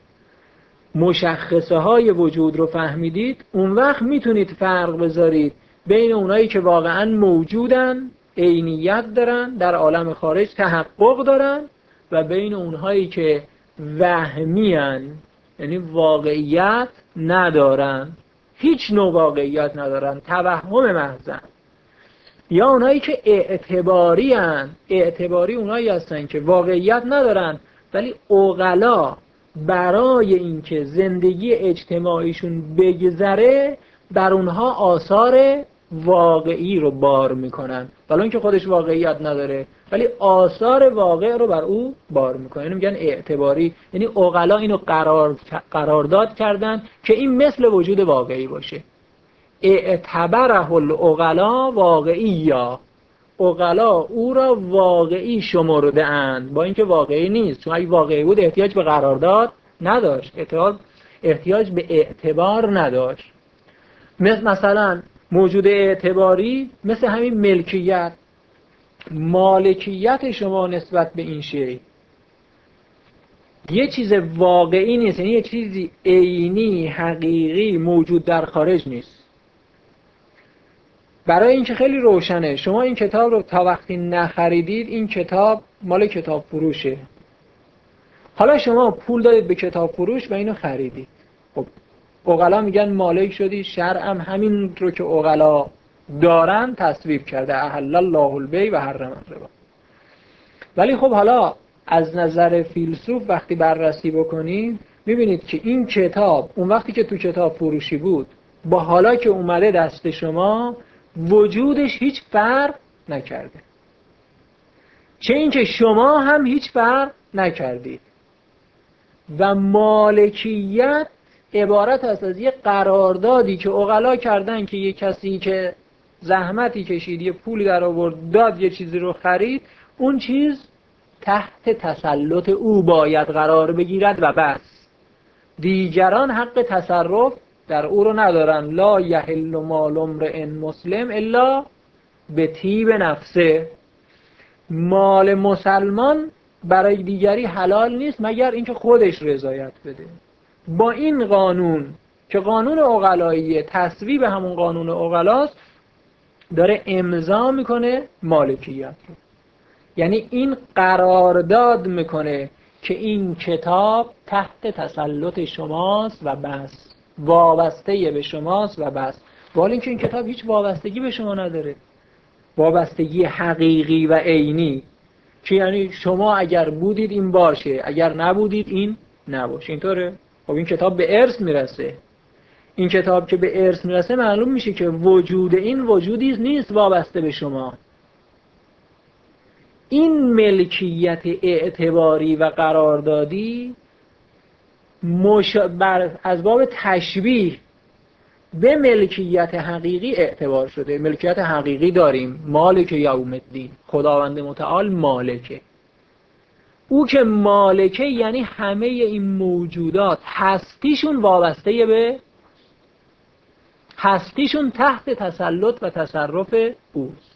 مشخصه های وجود رو فهمیدید، اون وقت میتونید فرق بذارید بین اونایی که واقعا موجودن، عینیت دارن، در عالم خارج تحقق دارن، و بین اونهایی که وهمیان، یعنی واقعیت ندارن، هیچ نوع واقعیت ندارن، توهم محضن. یا اونایی که اعتباری هن، اعتباری اونایی هستن که واقعیت ندارن ولی عقلا برای اینکه زندگی اجتماعیشون بگذره بر اونها آثار واقعی رو بار میکنن، ولی اینکه خودش واقعیت نداره ولی آثار واقع رو بر او بار میکنن. اینو میگن اعتباری، یعنی عقلا اینو قرار قرارداد کردن که این مثل وجود واقعی باشه. اعتبره العقلا واقعی، یا عقلا او را واقعی شمرده اند با اینکه واقعی نیست، چون اگه واقعی بود احتیاج به قرارداد نداشت، احتیاج احتیاج به اعتبار نداشت. مثل مثلا موجود اعتباری مثل همین ملکیت، مالکیت شما نسبت به این شی یه چیز واقعی نیست، یعنی یه چیزی عینی حقیقی موجود در خارج نیست. برای اینکه خیلی روشنه، شما این کتاب رو تا وقتی نخریدید این کتاب مال کتاب فروشه، حالا شما پول دادید به کتاب فروش و اینو خریدید، خب عقلا میگن مالک شدی، شرع هم همین رو که عقلا دارن تصویب کرده، احل الله البیع و حرم الربا. ولی خب حالا از نظر فیلسوف وقتی بررسی بکنید میبینید که این کتاب اون وقتی که تو کتاب فروشی بود با حالا که اومده دست شما وجودش هیچ فرق نکرده، چه اینکه شما هم هیچ فرق نکردید. و مالکیت عبارت است از یه قراردادی که عقلا کردن که یه کسی که زحمتی کشید، یه پولی در آورد، داد، یه چیزی رو خرید، اون چیز تحت تسلط او باید قرار بگیرد و بس، دیگران حق تصرف در او رو ندارن. لا یحل مال امرئ مسلم الا به طیب نفسه، مال مسلمان برای دیگری حلال نیست مگر اینکه خودش رضایت بده. با این قانون که قانون عقلاییه، تصویب همون قانون عقلاست، داره امضا میکنه مالکیت رو. یعنی این قرارداد میکنه که این کتاب تحت تسلط شماست و بس، وابسته به شماست و بس. ولی اینکه این کتاب هیچ وابستگی به شما نداره، وابستگی حقیقی و عینی، که یعنی شما اگر بودید این باشه، اگر نبودید این نباشه. اینطوره. خب این کتاب به ارث میرسه، این کتاب که به ارث میرسه معلوم میشه که وجود این وجودی نیست وابسته به شما. این ملکیت اعتباری و قراردادی مش... بر... از باب تشبیه به ملکیت حقیقی اعتبار شده. ملکیت حقیقی داریم، مالک یوم الدین، خداوند متعال مالکه. او که مالکه یعنی همه این موجودات هستیشون وابسته به، هستیشون تحت تسلط و تصرف اوست.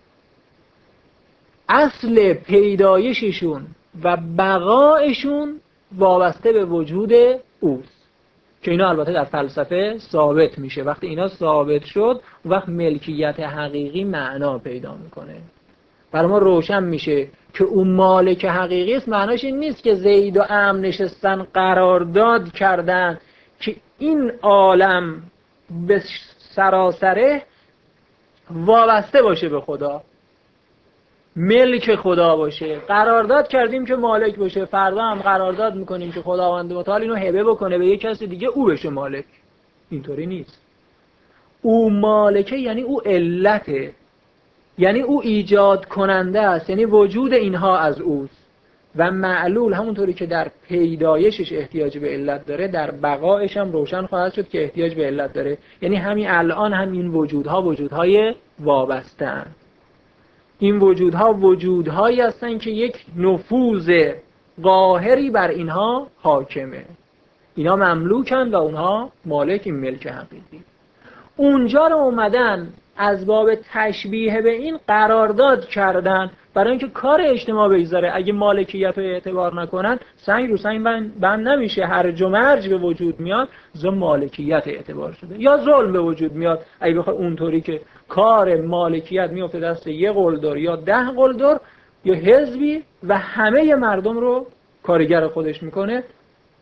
اصل پیدایششون و بقایشون وابسته به وجود اوست، که اینا البته در فلسفه ثابت میشه. وقتی اینا ثابت شد وقت ملکیت حقیقی معنا پیدا میکنه، برای ما روشن میشه که اون مالک حقیقی است. معناش این نیست که زید و عمرو نشستن قرارداد کردن که این عالم به سراسره وابسته باشه به خدا، ملک خدا باشه. قرارداد کردیم که مالک باشه، فردا هم قرارداد میکنیم که خداوند متعال اینو هبه بکنه به یک کسی دیگه، او بشه مالک. اینطوری نیست. او مالکه یعنی او علته، یعنی او ایجاد کننده است، یعنی وجود اینها از اوست. و معلول همونطوری که در پیدایشش احتیاج به علت داره، در بقایش هم روشن خواهد شد که احتیاج به علت داره. یعنی همین الان هم این وجودها وجودهای وابسته اند. این وجودها وجودهایی هستند که یک نفوذ قاهری بر اینها حاکمه. اینا مملوکن و اونها مالک، این ملک حقیقی. اونجا رو اومدن از باب تشبیه به این قرارداد کردن برای اینکه کار اجتماع بگذاره. اگه مالکیت رو اعتبار نکنن سنگ رو سنگ بند, بند نمیشه، هرج و مرج به وجود میاد، زو مالکیت اعتبار شده. یا ظلم به وجود میاد اگه بخواد اونطوری که کار مالکیت میفته دست یه قلدر یا ده قلدر یا حزبی و همه مردم رو کارگر خودش میکنه،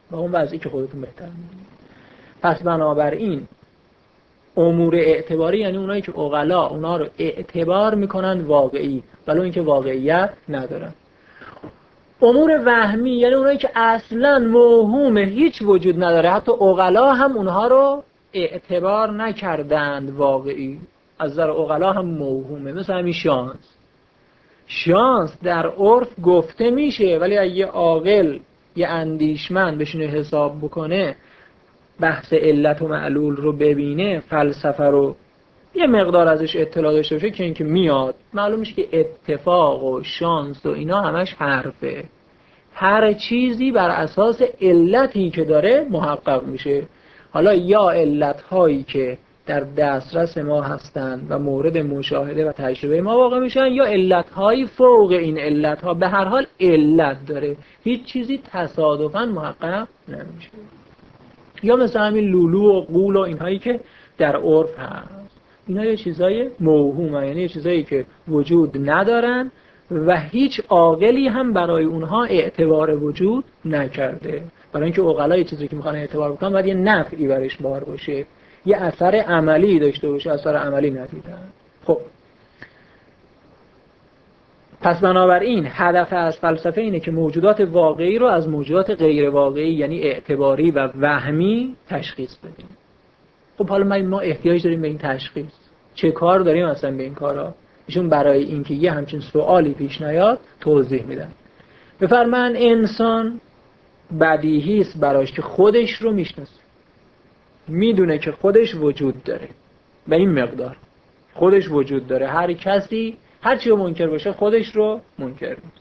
و اون وضعی که خودتون بهتر می‌دونید. پس بنابراین امور اعتباری یعنی اونایی که عقلا اونا رو اعتبار میکنن واقعی ولی اینکه واقعیت ندارن. امور وهمی یعنی اونایی که اصلا موهومه، هیچ وجود نداره، حتی عقلا هم اونها رو اعتبار نکردند واقعی، از نظر عقلا هم موهومه. مثل همین شانس. شانس در عرف گفته میشه ولی اگه عاقل یه اندیشمند بشینه حساب بکنه، بحث علت و معلول رو ببینه، فلسفه رو یه مقدار ازش اطلاع داشته باشه که اینکه میاد معلوم میشه که اتفاق و شانس و اینا همش حرفه. هر چیزی بر اساس علتی که داره محقق میشه. حالا یا علتهایی که در دسترس ما هستند و مورد مشاهده و تجربه ما واقع میشن، یا علتهایی فوق این علتها. به هر حال علت داره، هیچ چیزی تصادفاً محقق نمیشه. یا مثل همین لولو و قول و اینهایی که در عرف هست، اینا یه چیزای موهومه، یعنی یه چیزایی که وجود ندارن و هیچ عاقلی هم برای اونها اعتبار وجود نکرده. برای اینکه عقلا یه چیزی که میخوان اعتبار بکنن باید یه نفعی برش بار باشه، یه اثر عملی داشته باشه، اثر عملی ندیدن. خب پس بنابراین هدف از فلسفه اینه که موجودات واقعی رو از موجودات غیر واقعی یعنی اعتباری و وهمی تشخیص بدیم. خب حالا ما احتیاج داریم به این تشخیص. چه کار داریم اصلا به این کارا؟ ایشون برای اینکه یه همچین سوالی پیش نیاد توضیح میدن. بفرمایند انسان بدیهی است براش که خودش رو میشناسه، میدونه که خودش وجود داره، به این مقدار خودش وجود داره. هر کسی هر چی رو منکر باشه خودش رو منکر نیست.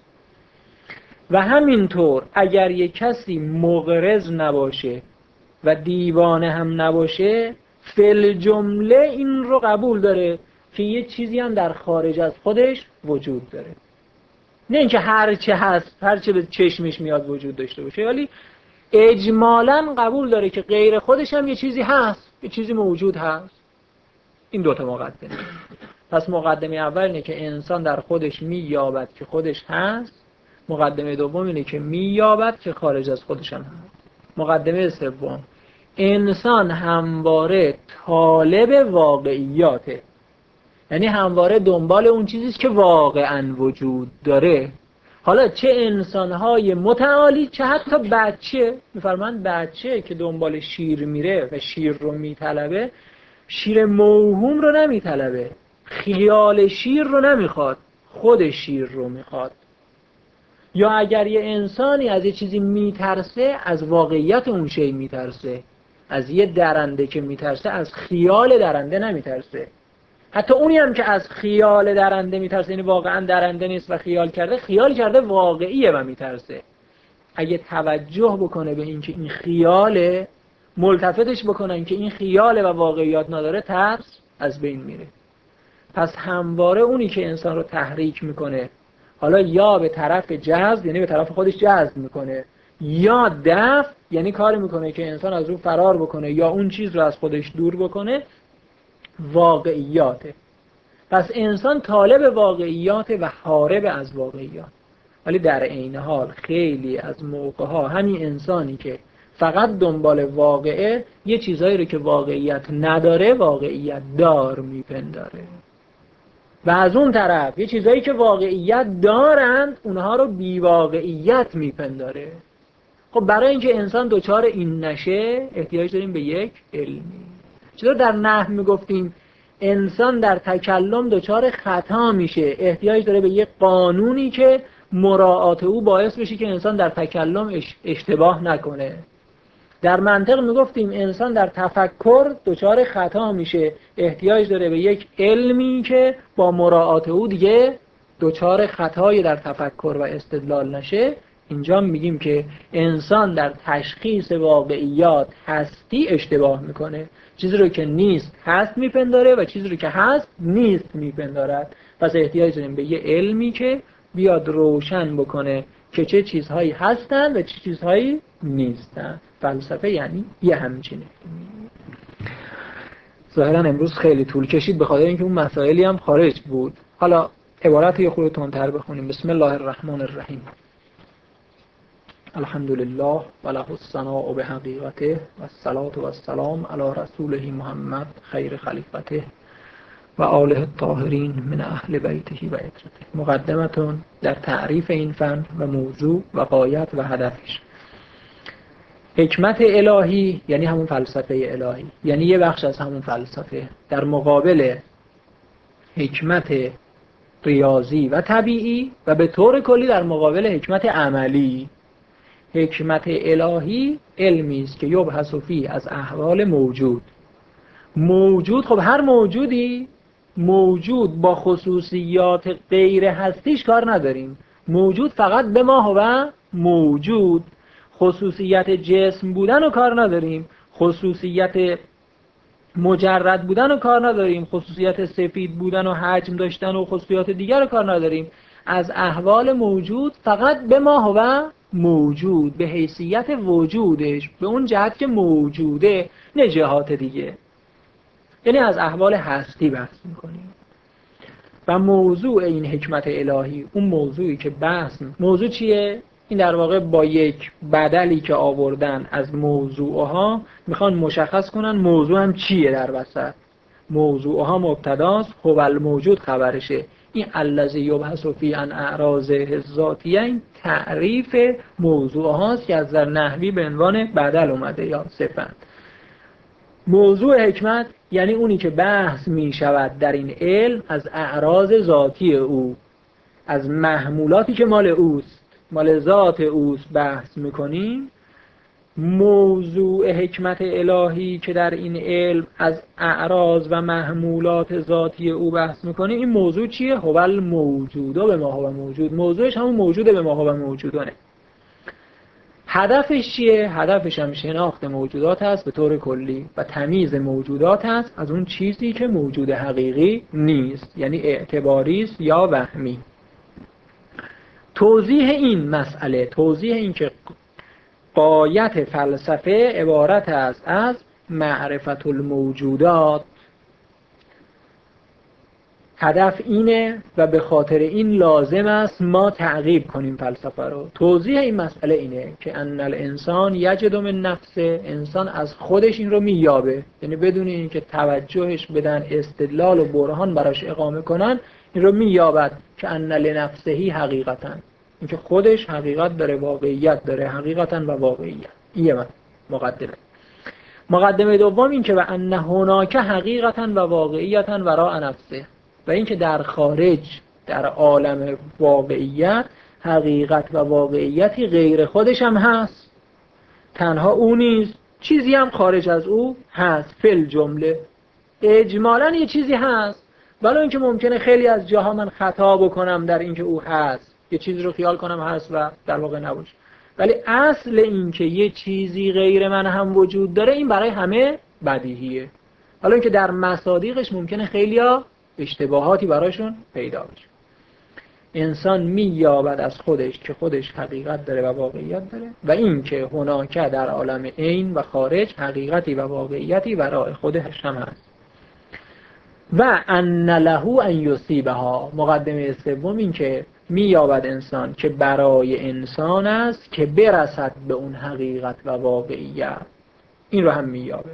و همینطور اگر یک کسی مغرض نباشه و دیوانه هم نباشه، فل جمله این رو قبول داره که یه چیزی هم در خارج از خودش وجود داره. نه اینکه هر چه هست، هر چه به چشمش میاد وجود داشته باشه، ولی اجمالاً قبول داره که غیر خودش هم یه چیزی هست، یه چیزی موجود هست. این دوتا مقدمه. پس مقدمه اول اینه که انسان در خودش مییابد که خودش هست. مقدمه دوم اینه که مییابد که خارج از خودش هم هست. مقدمه سوم، انسان همواره طالب واقعیاته، یعنی همواره دنبال اون چیزیست که واقعاً وجود داره. حالا چه انسان‌های متعالی چه حتی بچه، می‌فرمایند بچه که دنبال شیر میره و شیر رو میطلبه، شیر موهوم رو نمیطلبه، خیال شیر رو نمیخواد، خود شیر رو میخواد. یا اگر یه انسانی از یه چیزی میترسه، از واقعیت اون شی میترسه. از یه درنده که میترسه، از خیال درنده نمیترسه. حتی اونی هم که از خیال درنده میترسه، یعنی واقعا درنده نیست و خیال کرده، خیال کرده واقعیه و میترسه. اگه توجه بکنه به این که این خیاله، ملتفتش بکنن که این خیاله و واقعیات نداره، ترس از بین میره. پس همواره اونی که انسان رو تحریک میکنه، حالا یا به طرف جذب یعنی به طرف خودش جذب میکنه، یا دفع یعنی کار میکنه که انسان از رو فرار بکنه یا اون چیز رو از خودش دور بکنه، واقعیاته. پس انسان طالب واقعیات و حارب از واقعیات. ولی در عین حال خیلی از موقعها همین انسانی که فقط دنبال واقعه، یه چیزایی رو که واقعیت نداره واقعیت دار میپنداره. و از اون طرف یه چیزایی که واقعیت دارند اونها رو بی واقعیت میپنداره. خب برای اینکه انسان دوچار این نشه احتیاج داریم به یک علمی. چطور در نحو میگفتیم انسان در تکلم دوچار خطا میشه، احتیاج داره به یک قانونی که مراعات او باعث بشه که انسان در تکلم اشتباه نکنه. در منطق میگفتیم انسان در تفکر دچار خطا میشه، احتیاج داره به یک علمی که با مراعات او دیگه دچار خطای در تفکر و استدلال نشه. اینجا میگیم که انسان در تشخیص واقعیات هستی اشتباه میکنه. چیزی رو که نیست هست میپنداره و چیزی رو که هست نیست میپندارد. پس احتیاج داریم به یه علمی که بیاد روشن بکنه که چه چیزهایی هستن و چه چیزهایی نیستن. فلسفه یعنی یه همچینه. ظاهرا امروز خیلی طول کشید به خاطر اینکه اون مسائلی هم خارج بود. حالا عبارت یه خورده تندتر بخونیم. بسم الله الرحمن الرحیم. الحمدلله و له الثناء بحقیقته و الصلاة و السلام علی رسوله محمد خیر خلیفته و آله الطاهرین من اهل بیته و عترته. مقدمتون در تعریف این فن و موضوع و غایت و هدفش. حکمت الهی یعنی همون فلسفه الهی، یعنی یه بخش از همون فلسفه، در مقابل حکمت ریاضی و طبیعی و به طور کلی در مقابل حکمت عملی. حکمت الهی علمی است که یبحث فیه از احوال موجود. موجود، خب هر موجودی، موجود با خصوصیات غیر هستیش کار نداریم. موجود فقط به ما هو موجود. خصوصیت جسم بودن رو کار نداریم، خصوصیت مجرد بودن رو کار نداریم، خصوصیت سفید بودن و حجم داشتن و خصوصیات دیگر رو کار نداریم. از احوال موجود فقط به ما هو موجود، به حیثیت وجودش، به اون جهت که موجوده، نه جهات دیگه. یعنی از احوال هستی بحث میکنیم. و موضوع این حکمت الهی، اون موضوعی که بحث، موضوع چیه؟ این در واقع با یک بدلی که آوردن از موضوعها میخوان مشخص کنن موضوع هم چیه در وسط. موضوعها مبتداست، هو الموجود خبرشه. این الذی یبحث فیه عن اعراضه الذاتیه، این تعریف موضوعهاست که از در نحوی به عنوان بدل اومده یا صفت. موضوع حکمت یعنی اونی که بحث می شود در این علم از اعراض ذاتی او، از محمولاتی که مال اوست، مال ذات اوست بحث میکنیم. موضوع حکمت الهی که در این علم از اعراض و محمولات ذاتی او بحث میکنیم، این موضوع چیه؟ هو الموجود به ما هو موجود. موضوعش همون موجوده به ما هو موجودانه. هدفش چیه؟ هدفش هم شناخت موجودات هست به طور کلی و تمییز موجودات هست از اون چیزی که موجود حقیقی نیست، یعنی اعتباری است یا وهمی. توضیح این مسئله، توضیح این که غایت فلسفه عبارت است از معرفت الموجودات، هدف اینه و به خاطر این لازم است ما تعقیب کنیم فلسفه رو. توضیح این مسئله اینه که ان الانسان یجد من نفسه، انسان از خودش این رو مییابه، یعنی بدون اینکه توجهش بدن، استدلال و برهان براش اقامه کنن، این رو مییابد که ان لنفسه حقیقتا، اینکه خودش حقیقت داره، واقعیت داره، حقیقتا و واقعیت. این مقدمه. مقدمه دوم این که و ان هناک حقیقتا و واقعیتا وراء نفسه، و اینکه در خارج، در عالم واقعیت، حقیقت و واقعیتی غیر خودش هم هست، تنها او نیست، چیزی هم خارج از او هست. فل جمله اجمالاً یه چیزی هست، ولی اینکه ممکنه خیلی از جاها من خطا بکنم در اینکه او هست، یه چیزی رو خیال کنم هست و در واقع نباشه، ولی اصل اینکه یه چیزی غیر من هم وجود داره این برای همه بدیهیه. حالا اینکه در مصادیقش ممکنه خیلیا اشتباهاتی براشون پیدا بشه. انسان مییابد از خودش که خودش حقیقت داره و واقعیت داره، و این که هناکه در عالم عین و خارج حقیقتی و واقعیتی برای خودش هم هست. و ان له ان یصیبها، مقدمه سوم این که مییابد انسان که برای انسان است که برسد به اون حقیقت و واقعیت، این رو هم مییابه.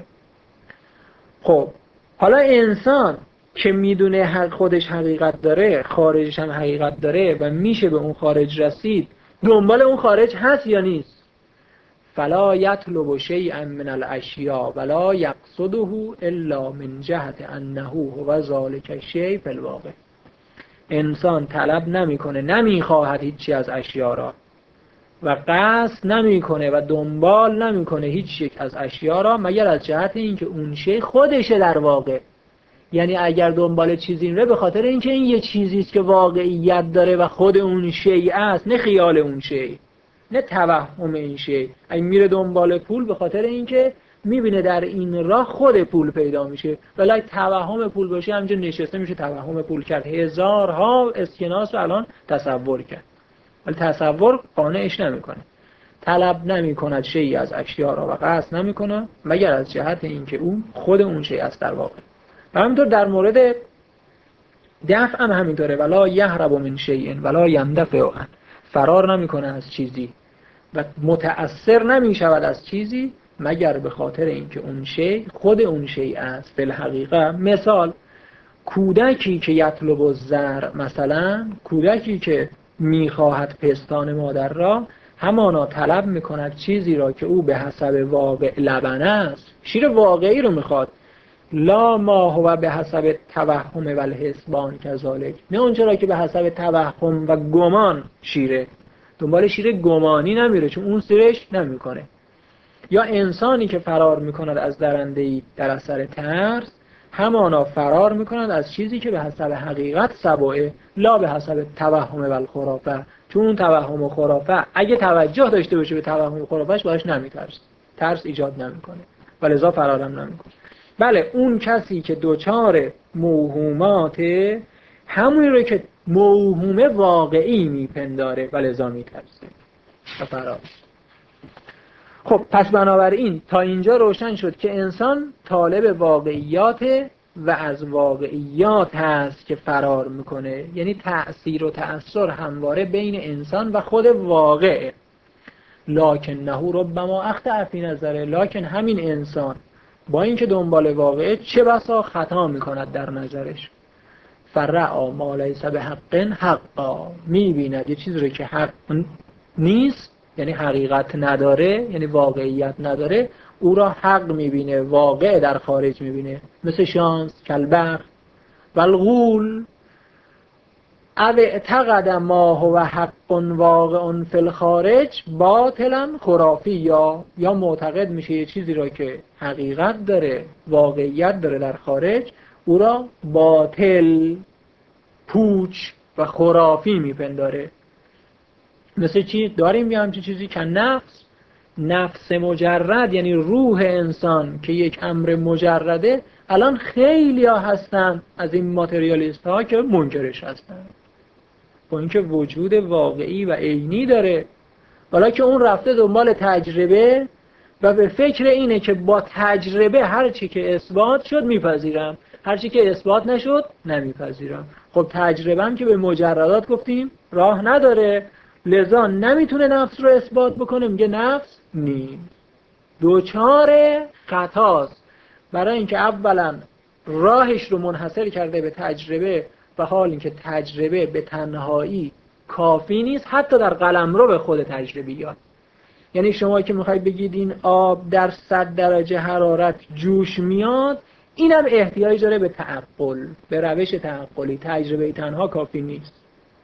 خب حالا انسان که میدونه حق خودش حقیقت داره، خارجش هم حقیقت داره و میشه به اون خارج رسید، دنبال اون خارج هست یا نیست؟ فلا یطلب شیئا من الاشیاء ولا یقصده الا من جهت انه هو ذلک الشیء فی الواقع. انسان طلب نمیکنه، نمیخواهد هیچی از اشیاء را و قصد نمیکنه و دنبال نمیکنه هیچ یک از اشیاء را مگر از جهت اینکه اون شی خودشه در واقع. یعنی اگر دنبال چیزی میره به خاطر اینکه این یه چیزی است که واقعیت داره و خود اون شی است، نه خیال اون شی، نه توهم این شی. اگه میره دنبال پول به خاطر اینکه میبینه در این راه خود پول پیدا میشه، ولی اگه توهم پول باشه همینجا نشسته میشه توهم پول کرد. هزارها اسکناس رو الان تصور کرد، ولی تصور قانعش نمیکنه. طلب نمیکند شیئی از اشیاء را و قصد نمیکنه مگر از جهت اینکه اون خود اون شی است در واقع. و همینطور در مورد دفع هم همینطوره، ولا یهرب من شیء ولا یندفع عنه، فرار نمیکنه از چیزی و متأثر نمی شود از چیزی مگر به خاطر اینکه اون شی خود اون شی است. به الحقیقه مثال کودکی که یطلب الزرع، مثلا کودکی که میخواهد پستان مادر را، همانا طلب میکند چیزی را که او به حسب واقع لبن است، شیر واقعی رو میخواد، لا ما هو به حسب توهم و الحسبان کذالک، نه اونچه را که به حسب توهم و گمان شیره، دنبال شیر گمانی نمیره چون اون سیرش نمیکنه. یا انسانی که فرار میکند از درنده‌ای در اثر ترس، همانا فرار میکند از چیزی که به حسب حقیقت سبعه، لا به حسب توهم و الخرافه، چون اون توهم و خرافه اگه توجه داشته باشه به توهم و خرافهش باش نمیترس، ترس ایجاد نمیکنه و لذا فرارم نمیکنه. بله اون کسی که دوچار موهوماته، همونی رو که موهومه واقعی میپنداره و لذا میترسه و فرار. خب پس بنابراین تا اینجا روشن شد که انسان طالب واقعیات و از واقعیات هست که فرار میکنه، یعنی تأثیر و تأثیر همواره بین انسان و خود واقع. لکنه ربما اخطأ فی نظره، لکن همین انسان با اینکه دنبال واقعه چه بسا خطا میکند در نظرش. فرع ما لیس بحق حقا، میبیند یه چیزی رو که حق نیست، یعنی حقیقت نداره، یعنی واقعیت نداره، او را حق میبینه، واقع در خارج میبینه، مثل شانس، کلبخت و الغول. او اعتقد ما هو حق واقع فی الخارج باطلا خرافی، یا یا معتقد میشه یه چیزی را که حقیقت داره، واقعیت داره در خارج، او را باطل، پوچ و خرافی میپنداره. مثل چی؟ داریم یه همچین چیزی که نفس، نفس مجرد، یعنی روح انسان که یک امر مجرده. الان خیلی ها هستن از این ماتریالیست ها که منکرش هستن، با اینکه وجود واقعی و عینی داره، حالا که اون رفته دنبال تجربه و به فکر اینه که با تجربه هر چی که اثبات شد میپذیرم، هر چی که اثبات نشد نمیپذیرم. خب تجربه هم که به مجردات گفتیم راه نداره، لذا نمیتونه نفس رو اثبات بکنه، میگه نفس نیست، دوچار خطاست. برای اینکه اولا راهش رو منحصر کرده به تجربه، و حال اینکه تجربه به تنهایی کافی نیست، حتی در قلمرو به خود تجربیات. یعنی شما که میخواید بگید این آب در صد درجه حرارت جوش میاد، اینم احتیاج داره به تعقل، به روش تعقلی. تجربه تنها کافی نیست.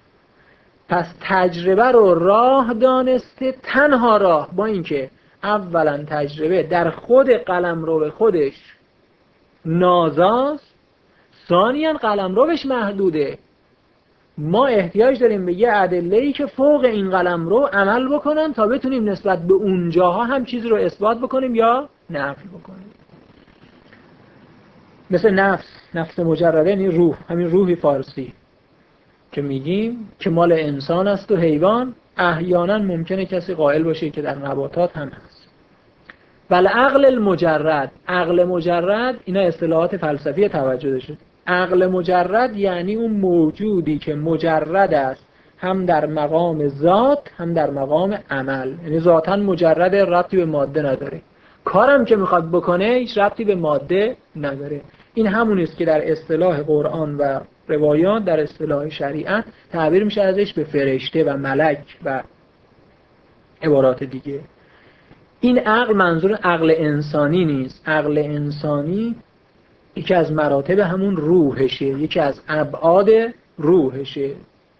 پس تجربه رو راه دانسته، تنها راه، با اینکه اولا تجربه در خود قلمرو به خودش نازاست، ثانیاً قلمروش محدوده. ما احتیاج داریم به یه ادله‌ای که فوق این قلمرو عمل بکنن تا بتونیم نسبت به اونجاها هم چیزی رو اثبات بکنیم یا نفی بکنیم. مثل نفس، نفس مجرده، یعنی روح، همین روحی فارسی که میگیم که مال انسان است و حیوان، احیانا ممکنه کسی قائل باشه که در نباتات هم هست. ولی عقل المجرد، عقل مجرد، اینا اصطلاحات فلسفی توجه داشته. عقل مجرد یعنی اون موجودی که مجرد است، هم در مقام ذات هم در مقام عمل، یعنی ذاتاً مجرد، ربطی به ماده نداره، کارم که میخواد بکنه هیچ ربطی به ماده نداره. این همون است که در اصطلاح قرآن و روایات، در اصطلاح شریعت تعبیر میشه ازش به فرشته و ملک و عبارات دیگه. این عقل منظور عقل انسانی نیست. عقل انسانی یکی از مراتب همون روحشه، یکی از ابعاد روحشه.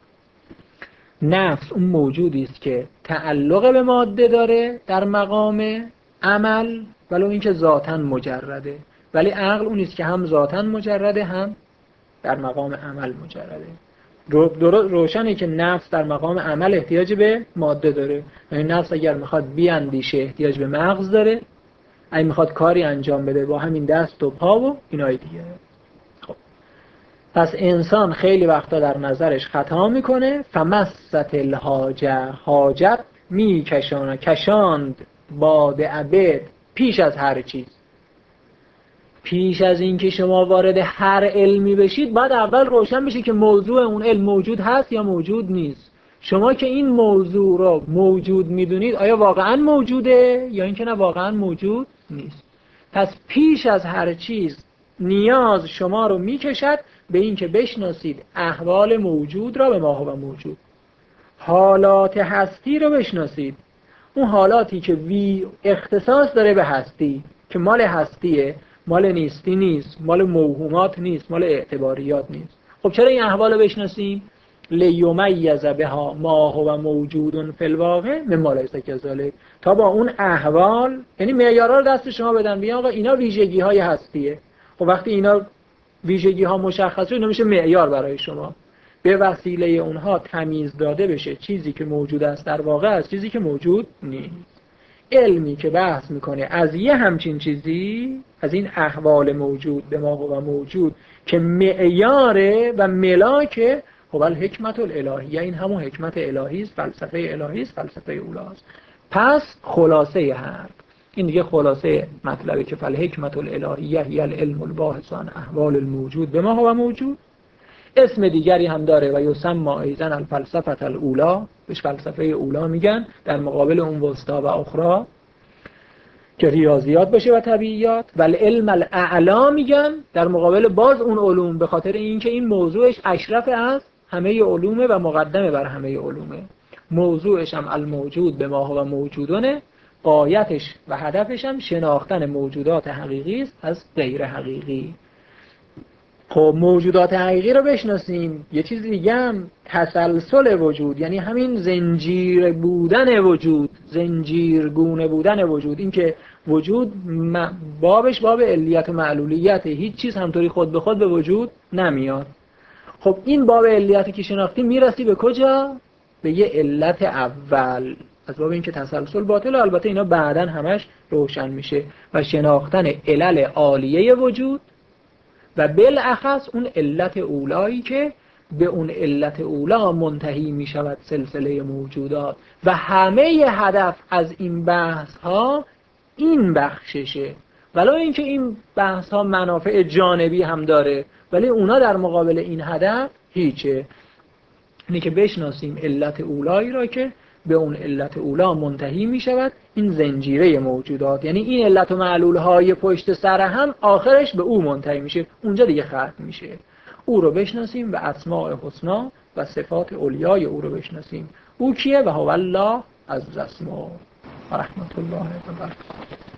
نفس اون موجودی است که تعلق به ماده داره در مقام عمل، ولو اینکه ذاتاً مجرده. ولی عقل اون است که هم ذاتاً مجرده هم در مقام عمل مجرده. رو روشنه که نفس در مقام عمل احتیاج به ماده داره. یعنی نفس اگر میخواد بیاندیشه احتیاج به مغز داره، اگه میخواد کاری انجام بده با همین دست و پا و اینای دیگه. خب پس انسان خیلی وقتا در نظرش خطا میکنه. فمست الحاجه، حاجت میکشانه، کشاند باد عبد، پیش از هر چیز. پیش از این که شما وارد هر علمی بشید باید اول روشن بشه که موضوع اون علم موجود هست یا موجود نیست. شما که این موضوع را موجود میدونید آیا واقعا موجوده یا اینکه نه واقعا موجود نیست؟ پس پیش از هر چیز نیاز شما رو میکشد به این که بشناسید احوال موجود را به ما هو موجود، حالات هستی رو بشناسید، اون حالاتی که وی اختصاص داره به هستی که مال هستیه، مال نیستی نیست، مال موهومات نیست، مال اعتباریات نیست. خب چرا این احوال رو بشناسیم؟ لیمیز بها ما هو موجود فی الواقع مما لیس کذالک، تا با اون احوال یعنی معیارها رو دست شما بدن بگن آقا اینا ویژگی های هستیه. خب وقتی اینا ویژگی ها مشخصه اینا میشه معیار برای شما، به وسیله اونها تمیز داده بشه چیزی که موجود است در واقع از چیزی که موجود نیست. علمی که بحث میکنه از یه همچین چیزی، از این احوال موجود به ما هو موجود که معیاره و ملاکه، هو الحکمت الالهیه، این همون حکمت الهی است، فلسفه الهی است، فلسفه اولاست. پس خلاصه حرف این دیگه، خلاصه مطلبی که فالحکمت الالهیه هی العلم الباحث عن احوال الموجود به ما هو موجود. اسم دیگری هم داره و یسمى ایضا الفلسفه الاولی، بهش فلسفه اولا میگن، در مقابل اون وسطا و اخرى که ریاضیات باشه و طبیعیات، و العلم الاعلی میگن در مقابل باز اون علوم، به خاطر اینکه این موضوعش اشرف از همه علومه و مقدمه بر همه علومه. موضوعش هم الموجود به ما هو موجودونه، غایتش و هدفش هم شناختن موجودات حقیقی است از غیر حقیقی. خب موجودات حقیقی رو بشناسیم. یه چیز دیگه هم تسلسل وجود، یعنی همین زنجیر بودن وجود، زنجیرگونه بودن وجود، این که وجود بابش باب علیت و معلولیت، هیچ چیز همطوری خود به خود به وجود نمیاد. خب این باب علیتی که شناختی میرسی به کجا؟ به یه علت اول، از باب این که تسلسل باطله. البته اینا بعداً همش روشن میشه و شناختن علل عالیه وجود و بالاخص اون علت اولایی که به اون علت اولا منتهی می شود سلسله موجودات. و همه هدف از این بحث ها این بخششه، ولو اینکه این بحث ها منافع جانبی هم داره، ولی اونا در مقابل این هدف هیچه. اینه که بشناسیم علت اولایی را که به اون علت اولا منتهی می شود این زنجیره موجودات، یعنی این علت و معلول های پشت سر هم آخرش به او منتهی میشه، اونجا دیگه ختم میشه. او رو بشناسیم و اسماء حسنا و صفات علیای او رو بشناسیم. او کیه؟ و هو الله عز اسماء و رحمت الله و برکاته.